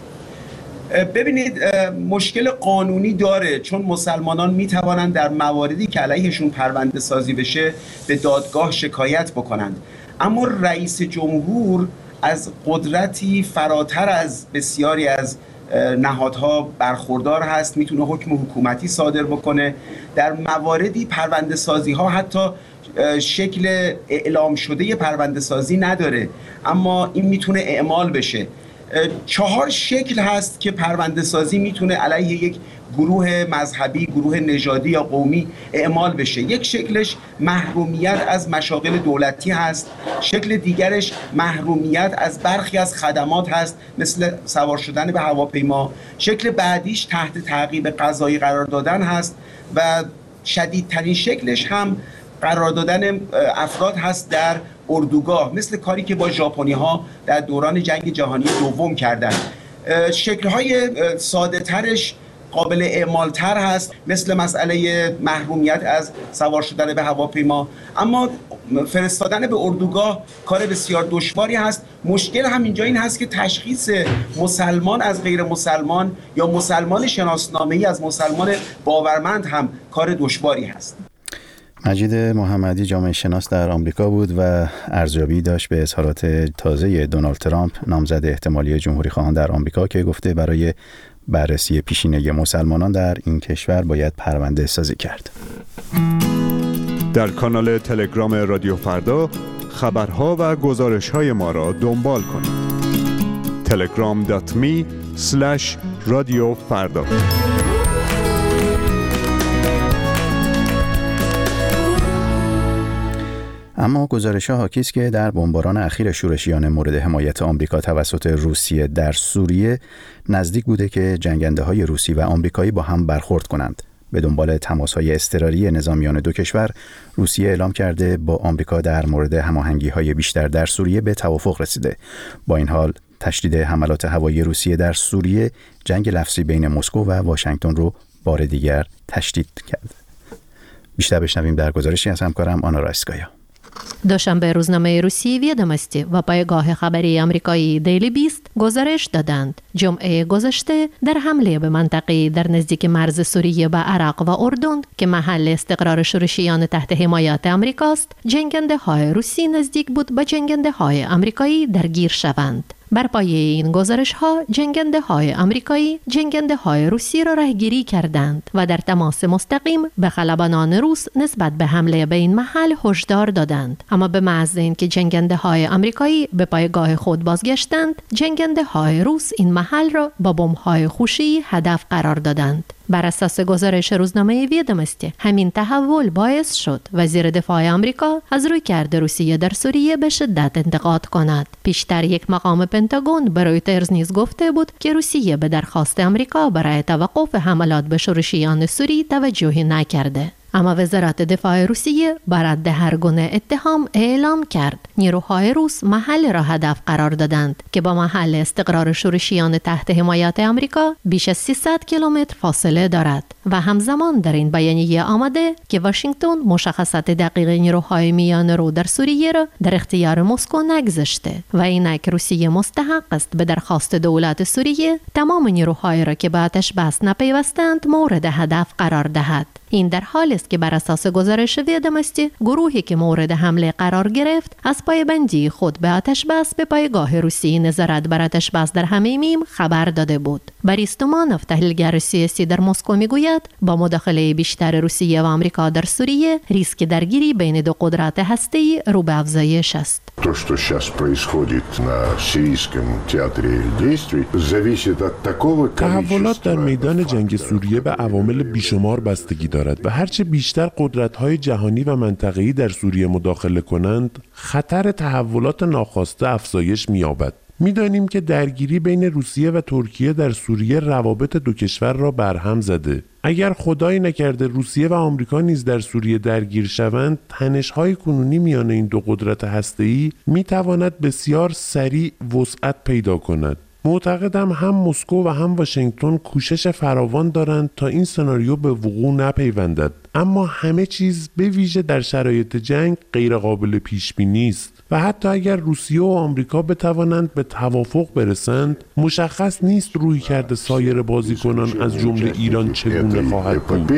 S4: ببینید مشکل قانونی داره، چون مسلمانان میتوانند در مواردی که علیهشون پرونده سازی بشه به دادگاه شکایت بکنند، اما رئیس جمهور از قدرتی فراتر از بسیاری از نهادها برخوردار هست، میتونه حکم حکومتی صادر بکنه. در مواردی پرونده سازی ها حتی شکل اعلام شده پرونده سازی نداره، اما این میتونه اعمال بشه. چهار شکل هست که پرونده سازی میتونه علیه یک گروه مذهبی، گروه نژادی یا قومی اعمال بشه. یک شکلش محرومیت از مشاغل دولتی هست، شکل دیگرش محرومیت از برخی از خدمات هست مثل سوار شدن به هواپیما، شکل بعدیش تحت تعقیب قضایی قرار دادن هست و شدیدترین شکلش هم قرار دادن افراد هست در اردوگاه، مثل کاری که با ژاپنی ها در دوران جنگ جهانی دوم کردن. شکل‌های ساده ترش قابل اعمال تر هست مثل مسئله محرومیت از سوار شدن به هواپیما، اما فرستادن به اردوگاه کار بسیار دشواری هست. مشکل هم اینجا این هست که تشخیص مسلمان از غیر مسلمان یا مسلمان شناسنامه‌ای از مسلمان باورمند هم کار دشواری هست.
S1: مجید محمدی جامعه شناس در آمریکا بود و ارزیابی داشت به اظهارات تازه دونالد ترامپ نامزد احتمالی جمهوری خواهان در آمریکا که گفته برای بررسی پیشینه مسلمانان در این کشور باید پرونده سازی کرد.
S8: در کانال تلگرام رادیو فردا خبرها و گزارش‌های ما را دنبال کنید. تلگرام دات می اسلش رادیو فردا.
S1: اما گزارش‌ها حاکی است که در بمباران اخیر شورشیان مورد حمایت آمریکا توسط روسیه در سوریه نزدیک بوده که جنگنده‌های روسی و آمریکایی با هم برخورد کنند. به دنبال تماس‌های اضطراری نظامیان دو کشور، روسیه اعلام کرده با آمریکا در مورد هماهنگی‌های بیشتر در سوریه به توافق رسیده. با این حال تشدید حملات هوایی روسیه در سوریه جنگ لفظی بین مسکو و واشنگتن رو بار دیگر تشدید کرد. بیشتر بشنویم در گزارشی از همکارم آنا رایسکایا.
S9: دوشنبه روزنامه روسی ویدامستی و پایگاه خبری آمریکایی دیلی بیست گزارش دادند جمعه گذشته در حمله به منطقه در نزدیک مرز سوریه به عراق و اردن که محل استقرار شورشیان تحت حمایت آمریکاست، جنگنده های روسی نزدیک بود به جنگنده های آمریکایی درگیر شوند. بر پایه این گزارش ها جنگنده های آمریکایی جنگنده های روسی را رهگیری کردند و در تماس مستقیم به خلبانان روس نسبت به حمله به این محل هشدار دادند. اما به محض اینکه جنگنده های آمریکایی به پایگاه خود بازگشتند، جنگنده های روس این محل را با بمب های خوشی هدف قرار دادند. بر اساس گزارش روزنامه ویدامستی، همین تحول باعث شد وزیر دفاع آمریکا از رویکرد روسیه در سوریه به شدت انتقاد کند. پیشتر یک مقام پنتاگون به رویترز نیز گفته بود که روسیه به درخواست آمریکا برای توقف حملات به شورشیان سوری توجهی نکرده. اما وزارت دفاع روسیه بر رد هر گونه اتهام اعلام کرد نیروهای روس محل را هدف قرار دادند که با محل استقرار شورشیان تحت حمایت آمریکا بیش از سیصد کیلومتر فاصله دارد و همزمان در این بیانیه آمده که واشنگتن مشخصات دقیق نیروهای میان رو در سوریه را در اختیار مسکو نگذاشته و اینک روسیه مستحق است به درخواست دولت سوریه تمام نیروهای را که به آتش بس نپیوستند مورد هدف قرار دهد. این در حالی است که بر اساس گزارش ویدامستی گروهی که مورد حمله قرار گرفت از پایبندی خود به آتش بس به پایگاه روسی نظارت بر آتش بس در حمیمیم خبر داده بود. بوریس تومانوف تحلیلگر سیاسی در مسکو میگوید با مداخله بیشتر روسیه و آمریکا در سوریه ریسک درگیری بین دو قدرت هسته‌ای رو به افزایش است.
S23: То, что сейчас происходит на сирийском театре действий, зависит от такого количества.
S24: تحولات در میدان جنگ سوریه به عوامل بیشمار بستگی دارد و هرچه بیشتر قدرت‌های جهانی و منطقه‌ای در سوریه مداخله کنند، خطر تحولات ناخواسته افزایش می‌یابد. می‌دانیم که درگیری بین روسیه و ترکیه در سوریه روابط دو کشور را برهم زده. اگر خدای نکرده روسیه و آمریکا نیز در سوریه درگیر شوند، تنش‌های کنونی میان این دو قدرت هسته‌ای می‌تواند بسیار سریع وسعت پیدا کند. معتقدم هم مسکو و هم واشنگتن کوشش فراوان دارند تا این سناریو به وقوع نپیوندد، اما همه چیز به ویژه در شرایط جنگ غیر قابل پیش بینی است و حتی اگر روسیه و آمریکا بتوانند به توافق برسند، مشخص نیست رویکرد سایر بازیکنان از جمله ایران چگونه خواهد بود.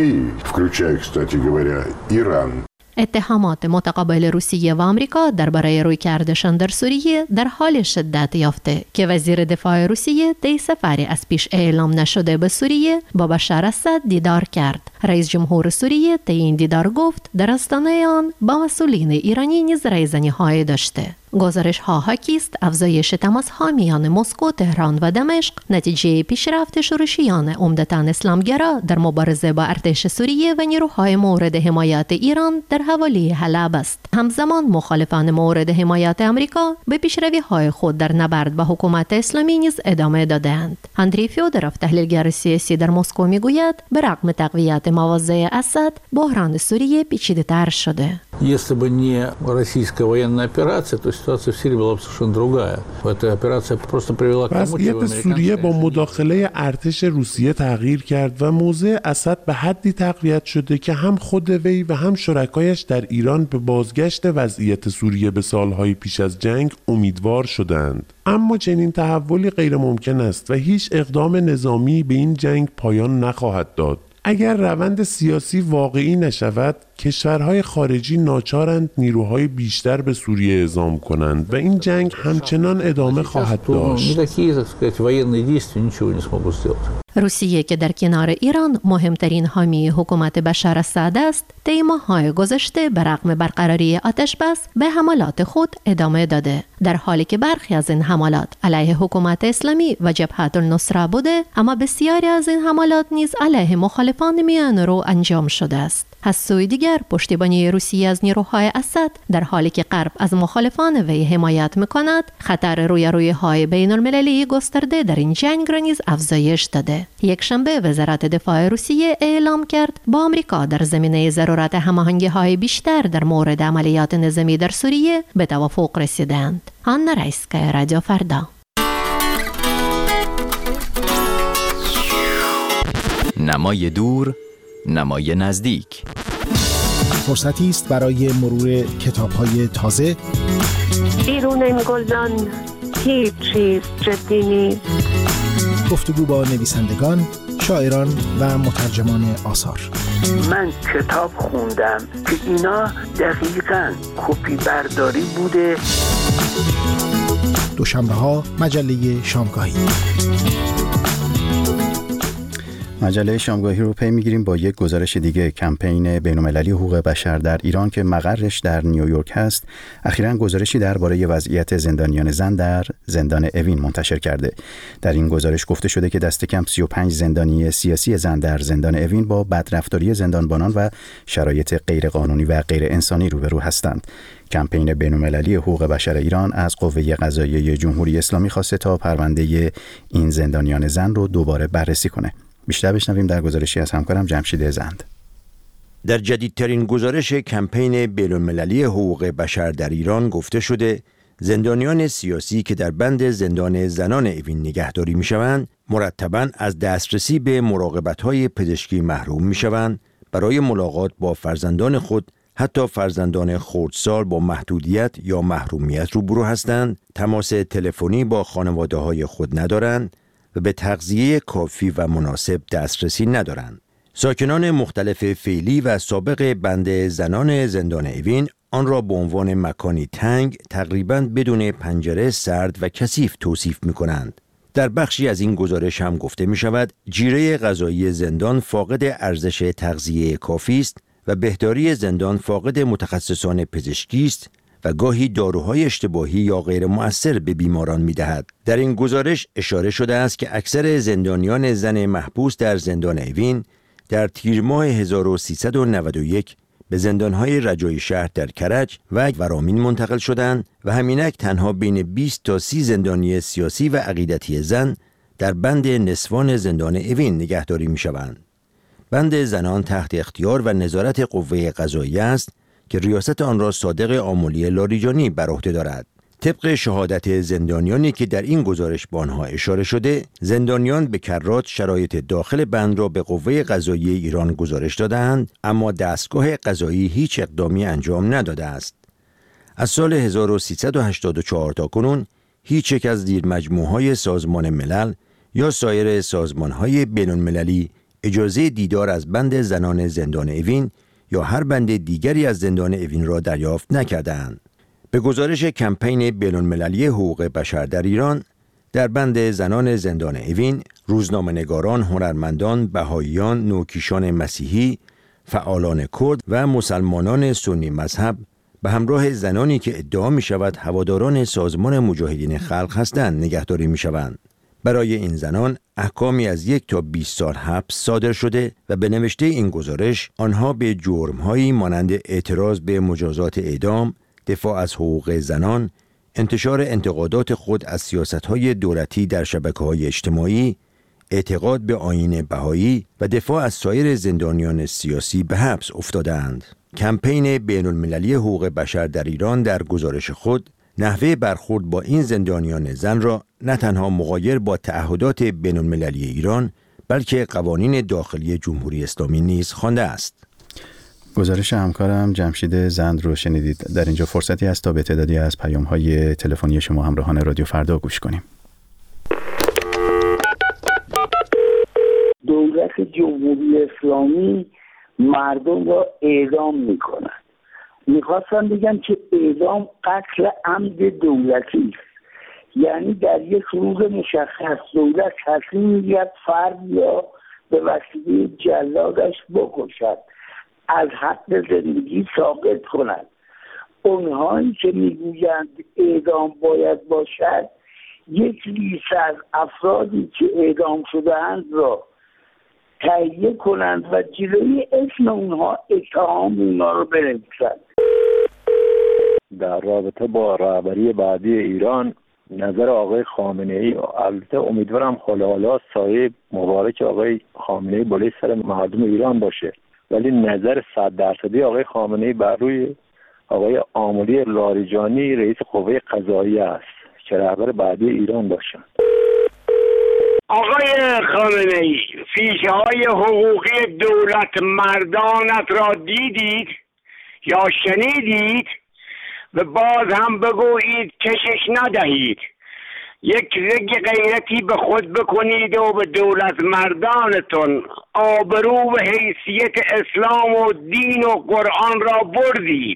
S9: اتهامات متقابل روسیه و آمریکا درباره رویکردشان در سوریه در حال شدت یافته که وزیر دفاع روسیه طی سفری از پیش اعلام نشده به سوریه با بشار اسد دیدار کرد. رئیس جمهور سوریه طی این دیدار گفت در آستانه آن با مسئولین ایرانی نیز رایزنی‌های داشته. گزارش ها حاکی است افزایش تماس ها میان مسکو، تهران و دمشق نتیجه پیشرفت شورشیان عمدتاً اسلامگرا در مبارزه با ارتش سوریه و نیروهای مورد حمایت ایران در حوالی حلب است. همزمان مخالفان مورد حمایت آمریکا به پیشروی های خود در نبرد با حکومت اسلامی نیز ادامه دادند. اندری فیودروف تحلیلگر سیاسی در مسکو میگوید به رغم تقویت مواضع اسد، بحران سوریه پیچیده‌تر شده.
S25: Если бы не российская военная операция, то ситуация в Сирии была бы совершенно другая. Эта операция просто привела к тому,
S24: وضعیت سوریه با مداخله ارتش روسیه تغییر کرد و موضع اسد به حدی تقویت شده که هم خود وی و هم شرکایش در ایران به بازگشت وضعیت سوریه به سالهای پیش از جنگ امیدوار شدند. اما چنین تحولی غیر ممکن است و هیچ اقدام نظامی به این جنگ پایان نخواهد داد. اگر روند سیاسی واقعی نشود، کشورهای خارجی ناچارند نیروهای بیشتر به سوریه اعزام کنند و این جنگ همچنان ادامه خواهد داشت.
S9: روسیه که در کنار ایران مهمترین حامی حکومت بشار اسد است، طی ماه‌های گذشته به رغم برقراری آتش‌بس به حملات خود ادامه داده، در حالی که برخی از این حملات علیه حکومت اسلامی و جبهت النصره بوده، اما بسیاری از این حملات نیز علیه مخالفان میانرو انجام شده است. از سوی دیگر پشتیبانی روسیه از نیروهای اسد در حالی که غرب از مخالفان وی حمایت می‌کند، خطر رویارویی‌های بین‌المللی گسترده در این جنگ را نیز افزایش داده. یک شنبه وزارت دفاع روسیه اعلام کرد با آمریکا در زمینه ضرورت هماهنگی‌های بیشتر در مورد عملیات نظامی در سوریه به توافق رسیدند. آنا رایسکا، رادیو فردا.
S3: نمای دور، نمای نزدیک.
S7: فرصتی است برای مرور کتاب‌های تازه.
S10: بیرون این گلدان هیچ چیز جدی نیست.
S7: گفتگو با نویسندگان، شاعران و مترجمان آثار.
S11: من کتاب خوندم که اینا دقیقاً کپی برداری بوده.
S7: دوشنبه ها مجله شامگاهی.
S1: مجله شامگاهی رو پی میگیریم با یک گزارش دیگه. کمپین بین‌المللی حقوق بشر در ایران که مقرش در نیویورک هست، اخیراً گزارشی درباره وضعیت زندانیان زن در زندان اوین منتشر کرده. در این گزارش گفته شده که دست کم سی و پنج زندانی سیاسی زن در زندان اوین با بدرفتاری زندانبانان و شرایط غیرقانونی و غیر انسانی روبرو هستند. کمپین بین‌المللی حقوق بشر ایران از قوه قضاییه جمهوری اسلامی خواسته تا پرونده این زندانیان زن رو دوباره بررسی کنه. بیشتر بشنویم در گزارشی از همکارم جمشید زند.
S12: در جدیدترین گزارش کمپین بین‌المللی حقوق بشر در ایران گفته شده زندانیان سیاسی که در بند زندان زنان اوین نگهداری می‌شوند مرتباً از دسترسی به مراقبت‌های پزشکی محروم می‌شوند، برای ملاقات با فرزندان خود حتی فرزندان خردسال با محدودیت یا محرومیت روبرو هستند، تماس تلفنی با خانواده‌های خود ندارند و به تغذیه کافی و مناسب دسترسی ندارند. ساکنان مختلف فعلی و سابق بند زنان زندان اوین آن را به عنوان مکانی تنگ، تقریباً بدون پنجره، سرد و کثیف توصیف می‌کنند. در بخشی از این گزارش هم گفته می‌شود جیره غذایی زندان فاقد ارزش تغذیه کافی است و بهداری زندان فاقد متخصصان پزشکی است و گاهی داروهای اشتباهی یا غیر مؤثر به بیماران می‌دهد. در این گزارش اشاره شده است که اکثر زندانیان زن محبوس در زندان اوین در تیر ماه هزار و سیصد و نود و یک به زندانهای رجای شهر در کرج و ورامین منتقل شدند و همینک تنها بین بیست تا سی زندانی سیاسی و عقیدتی زن در بند نسوان زندان اوین نگهداری می‌شوند. بند زنان تحت اختیار و نظارت قوه قضاییه است که ریاست آن را صادق آملی لاریجانی بر عهده دارد. طبق شهادت زندانیانی که در این گزارش به آنها اشاره شده، زندانیان به کرات شرایط داخل بند را به قوه قضاییه ایران گزارش دادند، اما دستگاه قضایی هیچ اقدامی انجام نداده است. از سال هزار و سیصد و هشتاد و چهار تا کنون هیچ یک از زیرمجموعه‌های سازمان ملل یا سایر سازمان‌های بین‌المللی اجازه دیدار از بند زنان زندان اوین یا هر بند دیگری از زندان اوین را دریافت نکردند. به گزارش کمپین بین‌المللی حقوق بشر در ایران، در بند زنان زندان اوین، روزنامه‌نگاران، هنرمندان، بهائیان، نوکیشان مسیحی، فعالان کرد و مسلمانان سنی مذهب به همراه زنانی که ادعا می شود هواداران سازمان مجاهدین خلق هستند نگهداری می شوند. برای این زنان احکامی از یک تا بیست سال حبس صادر شده و به نوشته این گزارش آنها به جرم‌هایی مانند اعتراض به مجازات اعدام، دفاع از حقوق زنان، انتشار انتقادات خود از سیاست‌های دولتی در شبکه‌های اجتماعی، اعتقاد به آیین بهایی و دفاع از سایر زندانیان سیاسی به حبس افتادند. کمپین بین‌المللی حقوق بشر در ایران در گزارش خود نحوه برخورد با این زندانیان زن را نه تنها مغایر با تعهدات بین‌المللی ایران بلکه قوانین داخلی جمهوری اسلامی نیز خوانده است.
S1: گزارش همکارم جمشید زند رو شنیدید. در اینجا فرصتی است تا به تعدادی از پیام‌های تلفنی شما همراهان رادیو فردا گوش کنیم.
S26: دولت جمهوری اسلامی مردم را اعدام می‌کند. میخواستم بگم که اعدام قتل عمد دولتی است. یعنی در یک روز مشخص دولت تصمیم میگیرد فرد یا به وسیله جلادش بکشد، از حق زندگی ساقط کند. اونهایی که میگویند اعدام باید باشد یک لیست از افرادی که اعدام شده‌اند را تهیه کنند و جلوی اسم اونها اتهام اونها رو بنویسند.
S13: در رابطه با رهبری بعدی ایران نظر آقای خامنه‌ای، البته امیدوارم خلال سایه مبارک آقای خامنه‌ای بالای سر مردم ایران باشه، ولی نظر صد درصدی آقای خامنه‌ای بر روی آقای آملی لاریجانی رئیس قوه قضاییه است که رهبر بعدی ایران باشند.
S14: آقای خامنه‌ای، فیشه های حقوقی دولت مردانت را دیدید یا شنیدید؟ و باز هم بگویید کشش ندهید. یک رگ غیرتی به خود بکنید و به دولت مردانتون آبرو و حیثیت اسلام و دین و قرآن را بردید.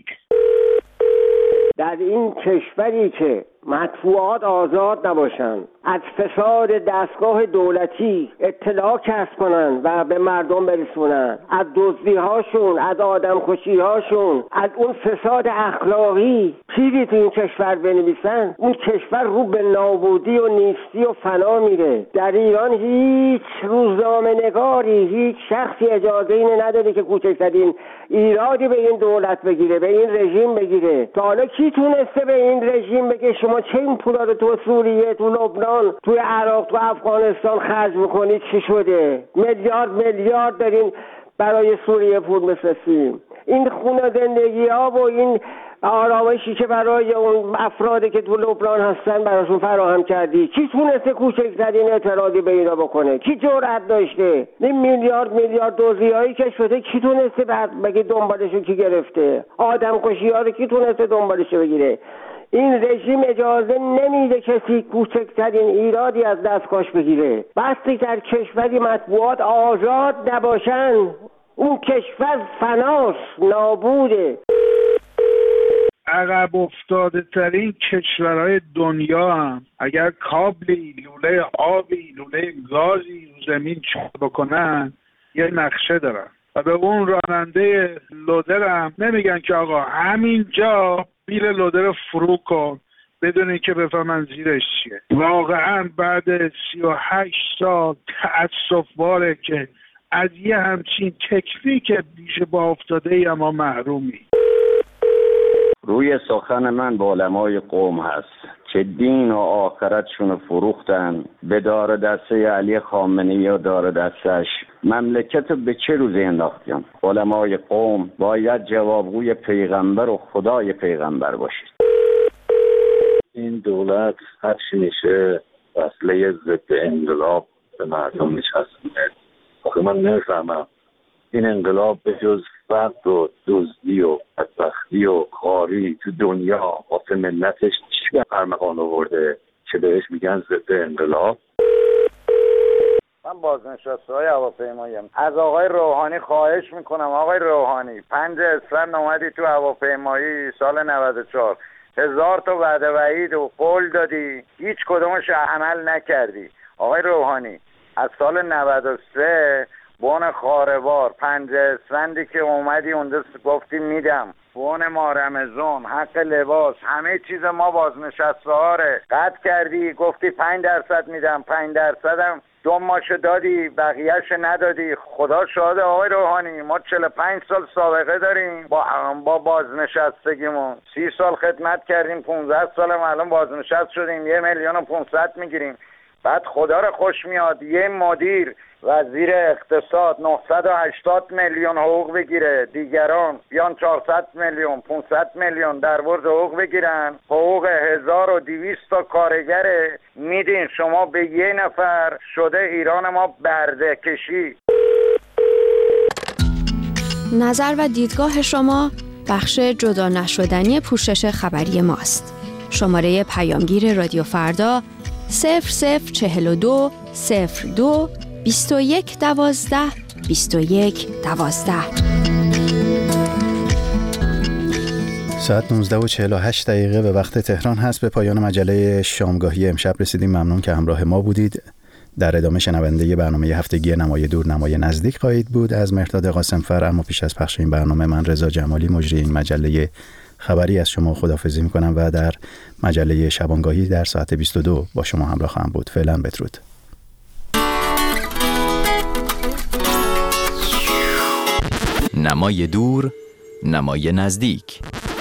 S15: در این کشوری که مطبوعات آزاد نباشند، از فساد دستگاه دولتی اطلاع کسب کنند و به مردم برسونند، از دزدی هاشون، از آدم کشی هاشون، از اون فساد اخلاقی چیزی تو این کشور بنویسن، اون کشور رو به نابودی و نیستی و فنا میره. در ایران هیچ روزنامه نگاری، هیچ شخصی اجازه اینه نداره که کوچکترین ایرادی به این دولت بگیره، به این رژیم بگیره. تا حالا کی تونسته به این رژیم بگه شما چه این پولا رو تو سوریه، تو لبنان، تو عراق، تو افغانستان خرج میکنید؟ چی شده؟ میلیارد میلیارد دارین برای سوریه پول میفرستیم. این خونه زندگی ها و این آرامشی که برای اون افرادی که تو لبنان هستن براشون فراهم کردی، کی تونسته کوچکترین اعتراضی به اینا بکنه؟ کی جرأت داشته؟ این میلیارد میلیارد دوزیایی که شده کی تونسته بعد بگه دنبالشو کی گرفته؟ آدم کشی ها رو کی تونسته دنبالشو بگیره؟ این رژیم اجازه نمیده کسی کوچکترین ایرادی از دستگاهش بگیره. بسته در کشوری مطبوعات آزاد نباشن، اون کشور فناست، نابوده.
S16: عقب افتاده ترین کشورهای دنیا هم اگر کابلی، لوله آبی، لوله گازی رو زمین چاپ بکنن یه نقشه دارن و به اون راننده لودر هم نمیگن که آقا همینجا بیل لودر فرو کن بدون اینکه بفهمن زیرش چیه. واقعا بعد سی و هشت سال تأسف باره که از یه همچین تکنیک بیش با افتاده ای اما محرومی.
S18: روی سخن من با علمای قوم هست که دین و آخرتشون فروختن به دار دسته علی خامنه‌ای و دار دستش مملکت به چه روزی انداختیم؟ علمای قوم باید جوابگوی پیغمبر و خدای پیغمبر باشید.
S19: این دولت هر چی میشه وسیله ضد انقلاب به مردم نشسته. آخه من نفهمم این انقلاب به جز فقر و دزدی و بدبختی و خواری تو دنیا واسه ملتش چی ارمغان آورده که بهش میگن ضد انقلاب؟
S27: من بازنشسته های هواپیماییم، از آقای روحانی خواهش میکنم آقای روحانی، پنج اسفند اومدی تو هواپیمایی سال نود و چهار، هزار تا وعده وعید و قول دادی، هیچ کدومش عمل نکردی. آقای روحانی از سال نود و سه بون خاربار پنج اسفندی که اومدی اونجا گفتی میدم، بون ما رمزون، حق لباس، همه چیز ما بازنشسته هاره قطع کردی، گفتی پنج درصد میدم، پنج درصدم دو ماشو دادی بقیهش ندادی. خدا شاهد آقای روحانی ما چهل و پنج سال سابقه داریم با با بازنشستگیمون، سی سال خدمت کردیم، پانزده سالم الان بازنشست شدیم، یه میلیون و پونصد میگیریم. بعد خدا رو خوش میاد یه مدیر وزیر اقتصاد نهصد و هشتاد میلیون حقوق بگیره، دیگران بیان چهارصد میلیون پانصد میلیون در ورد حقوق بگیرن، حقوق هزار و دویست تا کارگره میدین شما به یه نفر. شده ایران ما برده کشی.
S6: نظر و دیدگاه شما بخش جدا نشدنی پوشش خبری ماست. شماره پیامگیر رادیو فردا صفر صفر چهل و دو صفر دو بیست و یک دوازده بیست و یک دوازده.
S1: ساعت نوزده و چهل و هشت دقیقه به وقت تهران هست. به پایان مجله شامگاهی امشب رسیدیم. ممنون که همراه ما بودید. در ادامه شنونده برنامه هفتگی نمای دور نمای نزدیک خواهید بود از مهرداد قاسمفر. اما پیش از پخش این برنامه من رضا جمالی مجری این مجله خبری از شما خداحافظی می‌کنم و در مجله شبانگاهی در ساعت بیست و دو با شما همراه خواهم بود. فعلا بدرود.
S3: نمای دور نمای نزدیک.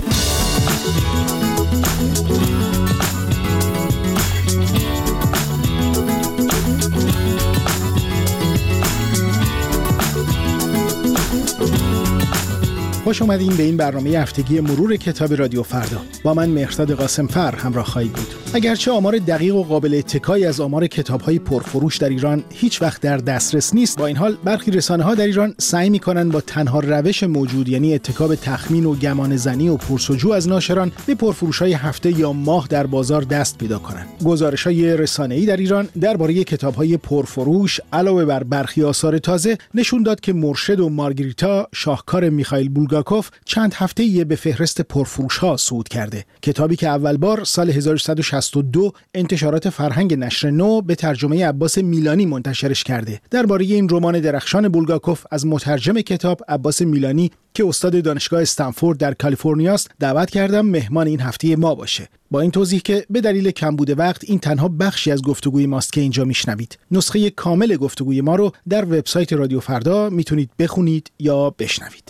S7: خوش اومدین به این برنامه هفتگی مرور کتاب رادیو فردا. با من مهرداد قاسمفر همراه خواهید بود. اگرچه آمار دقیق و قابل اتکایی از آمار کتاب‌های پرفروش در ایران هیچ وقت در دسترس نیست، با این حال برخی رسانه‌ها در ایران سعی می‌کنند با تنها روش موجود، یعنی اتکا به تخمین و گمانه‌زنی و پرسجو از ناشران، به پرفروش‌های هفته یا ماه در بازار دست پیدا کنند. گزارش‌های رسانه‌ای در ایران درباره کتاب‌های پرفروش علاوه بر برخی آثار تازه نشون داد که مرشد و مارگریتا، شاهکار میخائیل بولگاکوف، چند هفته‌ای به فهرست پرفروش‌ها صعود کرده. کتابی که اول بار سال هزار و سیصد و شصت و دو انتشارات فرهنگ نشر نو به ترجمه عباس میلانی منتشرش کرده. درباره این رمان درخشان بولگاکوف از مترجم کتاب عباس میلانی که استاد دانشگاه استنفورد در کالیفرنیا است دعوت کردم مهمان این هفته ما باشه. با این توضیح که به دلیل کمبود وقت این تنها بخشی از گفتگوی ماست که اینجا میشنوید. نسخه کامل گفتگوی ما رو در وبسایت رادیو فردا میتونید بخونید یا بشنوید.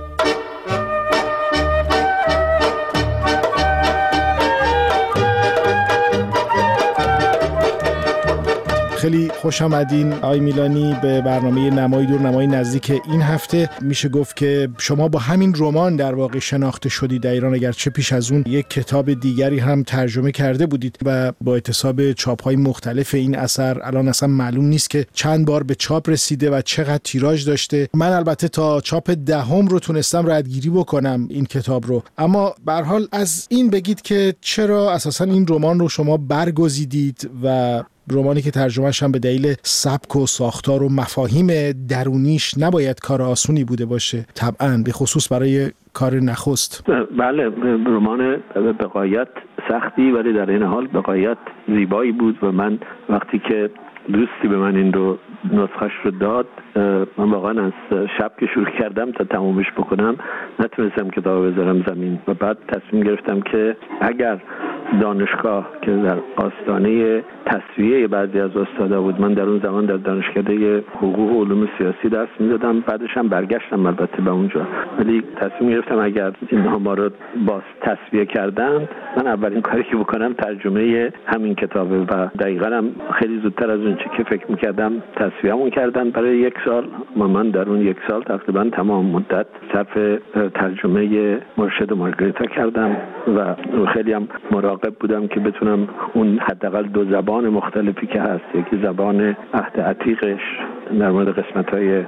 S7: خیلی خوش آمدین آقای میلانی به برنامه نمای دور نمای نزدیک این هفته. میشه گفت که شما با همین رمان در واقع شناخته شدید در ایران، اگرچه پیش از اون یک کتاب دیگری هم ترجمه کرده بودید و با اعتصاب چاپ‌های مختلف این اثر الان اصلا معلوم نیست که چند بار به چاپ رسیده و چقدر تیراژ داشته. من البته تا چاپ دهم رو تونستم ردگیری بکنم این کتاب رو، اما به هر حال از این بگید که چرا اساسا این رمان رو شما برگزیدید و رمانی که ترجمه‌اش هم به دلیل سبک و ساختار و مفاهیم درونیش نباید کار آسونی بوده باشه، طبعاً به خصوص برای کار نخست.
S19: بله، رمان به غایت سختی ولی در این حال به غایت زیبایی بود و من وقتی که دوستی به من این رو نسخش رو داد، من واقعا از شب که شروع کردم تا تمومش بکنم نتونستم کتاب بذارم زمین و بعد تصمیم گرفتم که اگر دانشگاه که در آستانه تصفیه بعضی از استادا بود، من در اون زمان در دانشکده حقوق و علوم سیاسی درس می‌دادم، بعدش هم برگشتم البته به اونجا، ولی تصمیم گرفتم اگر اینها ما رو باز تصفیه کردن من اولین کاری که بکنم ترجمه همین کتابه و دقیقاً هم خیلی زودتر از اون چه که فکر می‌کردم تصفیه‌مون کردن برای یک سال و من در اون یک سال تقریباً تمام مدت صرف ترجمه مرشد و مارگریتا کردم و خیلی هم مراقب بودم که بتونم اون حداقل دو زبان مختلفی که هست، یکی زبان عهد عتیقش در مورد قسمت‌های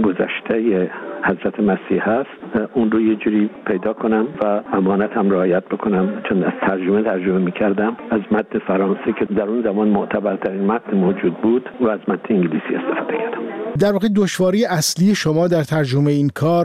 S19: گذشته حضرت مسیح هست، اون رو یه جوری پیدا کنم و امانت هم رعایت بکنم، چون از ترجمه ترجمه می‌کردم از متن فرانسه که در اون زمان معتبرترین متن موجود بود و از متن انگلیسی استفاده کردم.
S7: در واقع دشواری اصلی شما در ترجمه این کار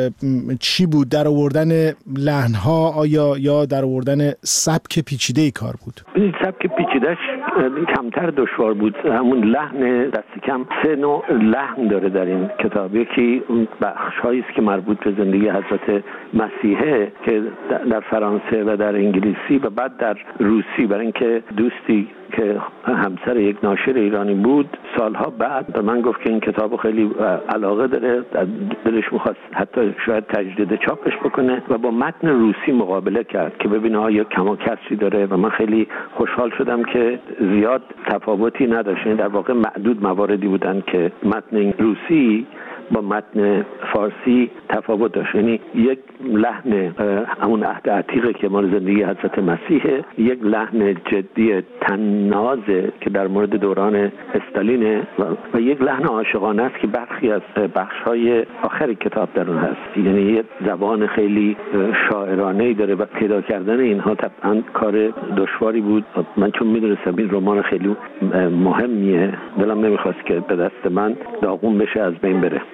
S7: چی بود؟ در آوردن لحن‌ها آیا یا در آوردن سبک پیچیده کار بود؟
S19: این سبک پیچیده‌اش کمتر دشوار بود. همون لحن دست کم سه نوع لحن داره در این کتاب. یکی اون بخش‌هایی است که مربوط به زندگی حضرت مسیحه که در فرانسه و در انگلیسی و بعد در روسی، برای اینکه دوستی که همسر یک ناشر ایرانی بود سالها بعد به من گفت که این کتابو خیلی علاقه داره، دلش می‌خواست حتی شاید تجدید چاپش بکنه و با متن روسی مقابله کرد که ببینه آیا کم و کسری داره و من خیلی خوشحال شدم که زیاد تفاوتی نداشت. در واقع معدود مواردی بودن که متن روسی با متن فارسی تفاوت داشت، یعنی یک لحن همون عهد عتیقه که مال زندگی حضرت مسیحه، یک لحن جدی طنازه که در مورد دوران استالینه و, و یک لحن عاشقانه است که برخی از بخش‌های آخر کتاب در اون هست، یعنی یک زبان خیلی شاعرانه‌ای داره و پیدا کردن اینها طبعاً کار دشواری بود. من چون می‌دونستم این رمان خیلی مهمیه دلم نمی‌خواست که به دست من داغون بشه از بین بره.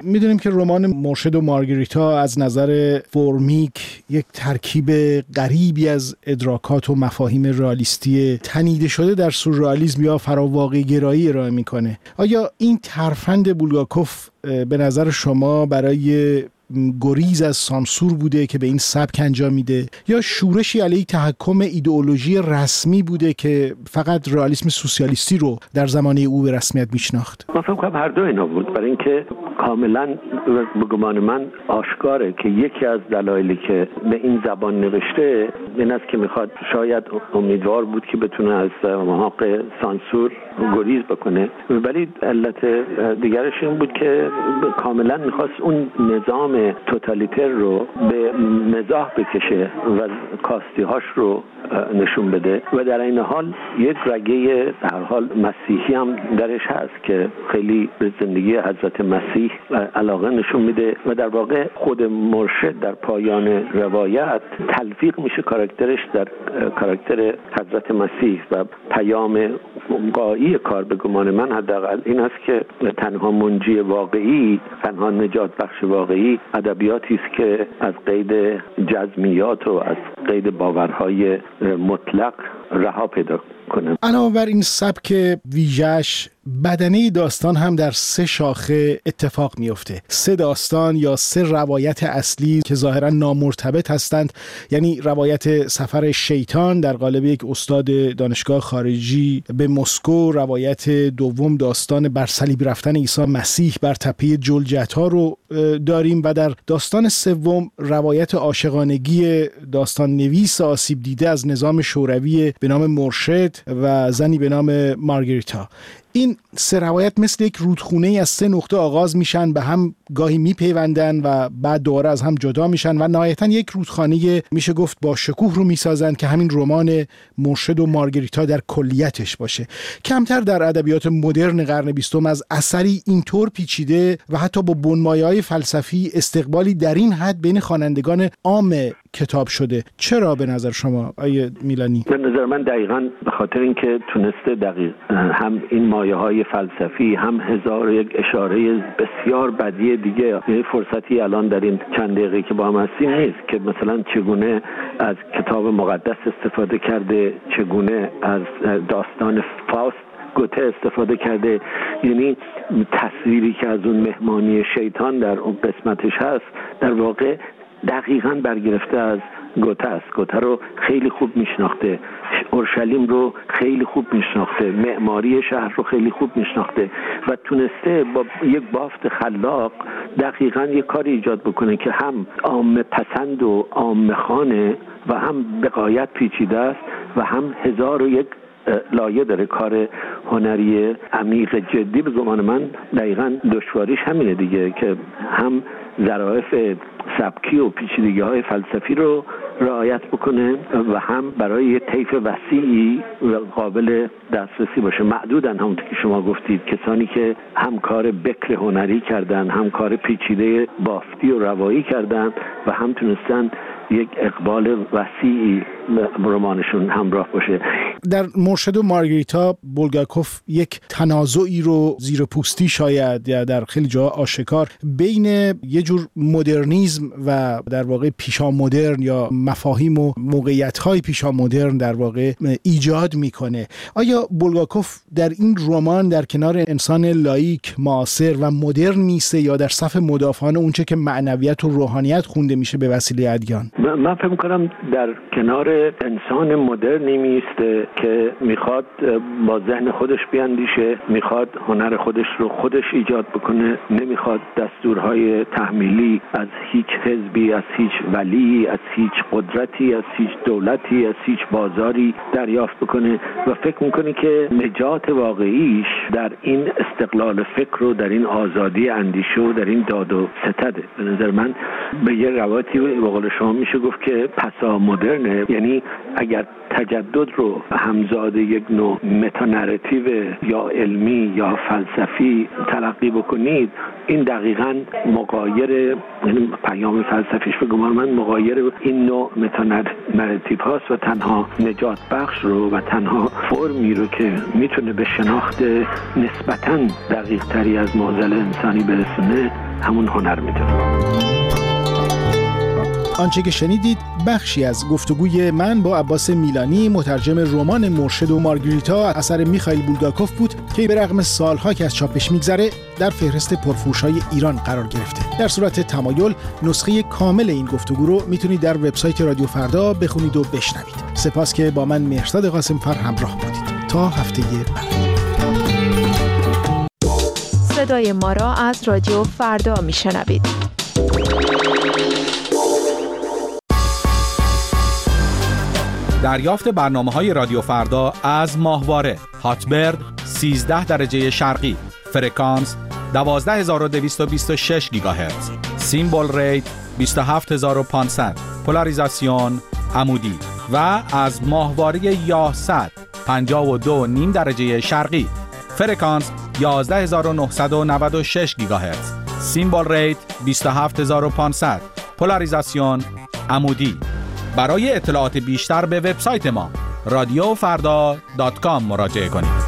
S7: میدونیم که رمان مرشد و مارگریتا از نظر فرمیک یک ترکیب غریبی از ادراکات و مفاهیم رئالیستی تنیده شده در سورئالیسم یا فراواقع گرایی ارائه میکنه. آیا این ترفند بولگاکوف به نظر شما برای گریز از سانسور بوده که به این سبک انجام میده، یا شورشی علیه تحکم ایدئولوژی رسمی بوده که فقط رئالیسم سوسیالیستی رو در زمانه او به رسمیت میشناخت؟
S2: من فکر کنم هر دو اینا بود. برای اینکه کاملا به گمان من آشکاره که یکی از دلایلی که به این زبان نوشته این است که میخواد، شاید امیدوار بود که بتونه از محاق سانسور گریز بکنه، ولی علت دیگرش این بود که کاملا میخواست اون نظام توتالیتر رو به مزاح بکشه و کاستی‌هاش رو نشون بده و در این حال یک رگه در حال مسیحی هم درش هست که خیلی به زندگی حضرت مسیح علاقه نشون میده و در واقع خود مرشد در پایان روایت تلفیق میشه کاراکترش در کاراکتر حضرت مسیح و پیام قایی کار به گمان من حداقل این است که تنها منجی واقعی، تنها نجات بخش واقعی ادبیاتی است که از قید جزمیات و از قید باورهای مطلق رها پیدا کنه.
S7: علاوه بر این سبک ویژه‌اش، بدنه داستان هم در سه شاخه اتفاق میفته. سه داستان یا سه روایت اصلی که ظاهرا نامرتبط هستند، یعنی روایت سفر شیطان در قالب یک استاد دانشگاه خارجی به مسکو، روایت دوم داستان بر صلیب رفتن عیسی مسیح بر تپه جلجتا رو داریم و در داستان سوم روایت عاشقانگی داستان نویس آسیب دیده از نظام شوروی به نام مرشد و زنی به نام مارگریتا. این سه روایت مثل یک رودخونه از سه نقطه آغاز میشن، به هم گاهی میپیوندن و بعد دوباره از هم جدا میشن و نهایتا یک رودخانه میشه گفت با شکوه رو میسازن که همین رمان مرشد و مارگریتا در کلیتش باشه. کمتر در ادبیات مدرن قرن بیستم از اثری اینطور پیچیده و حتی با بنمایه‌های فلسفی استقبالی در این حد بین خوانندگان عام کتاب شده. چرا به نظر شما آیه میلانی؟
S2: به نظر من دقیقاً به خاطر اینکه تونسته دقیق هم این مایه‌های فلسفی، هم هزار یک اشاره بسیار بدیع دیگه. یه فرصتی الان در این چند دقیقه که با هم هستیم نیست که مثلا چگونه از کتاب مقدس استفاده کرده، چگونه از داستان فاوست گوته استفاده کرده. یعنی تصویری که از اون مهمانی شیطان در اون قسمتش هست در واقع دقیقاً برگرفته از گوته است. گوته رو خیلی خوب میشناخته، اورشلیم رو خیلی خوب میشناخته، معماری شهر رو خیلی خوب میشناخته و تونسته با یک بافت خلاق دقیقاً یک کاری ایجاد بکنه که هم عامه پسند و عامه خانه و هم به غایت پیچیده است و هم هزار و یک لایه داره. کار هنری عمیق جدی به گمان من دقیقاً دشواریش همینه دیگه که هم ظرافت سبکی و پیچیدگی‌های فلسفی رو رعایت بکنه و هم برای یه طیف وسیعی و قابل دسترسی باشه. معدودن همونطور که شما گفتید کسانی که هم کار بکر هنری کردن، هم کار پیچیده بافتی و روایی کردن و هم تونستن یک اقبال وسیعی رمانشون همراه باشه.
S7: در مرشد و مارگریتا بولگاکوف یک تنازعی رو زیر پوستی شاید یا در خیلی جاها آشکار بین یه جور مدرنیسم و در واقع پیشا مدرن یا مفاهیم و موقعیت‌های پیشا مدرن در واقع ایجاد میکنه. آیا بولگاکوف در این رمان در کنار انسان لاییک، معاصر و مدرن میسه یا در صف مدافعان اونچه که معنویت و روحانیت خونده میشه به وسیله ادیان؟
S2: من فکر می‌کنم در کنار انسان مدرنی میسته که میخواد با ذهن خودش بیاندیشه، میخواد هنر خودش رو خودش ایجاد بکنه، نمیخواد دستورهای تحمیلی از هیچ حزبی، از هیچ ولی، از هیچ قدرتی، از هیچ دولتی، از هیچ بازاری دریافت بکنه و فکر میکنه که نجات واقعیش در این استقلال فکر و در این آزادی اندیشه و در این داد و ستده. به نظر من به یه روایتی به قول شما میشه گفت که پسا مدرنه، یعنی اگر تجدد رو همزاد یک نوع متانراتیو یا علمی یا فلسفی تلقی بکنید، این دقیقاً مغایر، یعنی پیام فلسفیش به گمان من مغایر این نوع متانراتیو هاست و تنها نجات بخش رو و تنها فرمی رو که میتونه به شناخت نسبتاً دقیق تری از معضل انسانی برسونه همون هنر میتونه.
S7: آنچه که شنیدید بخشی از گفتگوی من با عباس میلانی، مترجم رمان مرشد و مارگریتا اثر میخائیل بولگاکوف بود که به رغم سالها که از چاپش میگذره در فهرست پرفروش‌های ایران قرار گرفته. در صورت تمایل نسخه کامل این گفتگو رو میتونید در وبسایت رادیو فردا بخونید و بشنوید. سپاس که با من مهرداد قاسمفر همراه بودید. تا هفته بعد.
S4: صدای ما را از رادیو فردا میشنوید.
S5: دریافت برنامه‌های رادیو فردا از ماهواره هاتبرد سیزده درجه شرقی، فرکانس دوازده هزار و دویست و بیست و شش گیگاهرتز، سیمبل ریت بیست و هفت هزار و پانصد، پولاریزاسیون عمودی و از ماهواره یاهصد پنجاه و دو و نیم درجه شرقی، فرکانس یازده هزار و نهصد و نود و شش گیگاهرتز، سیمبل ریت بیست و هفت هزار و پانصد، پولاریزاسیون عمودی. برای اطلاعات بیشتر به وبسایت ما رادیو فردا دات کام مراجعه کنید.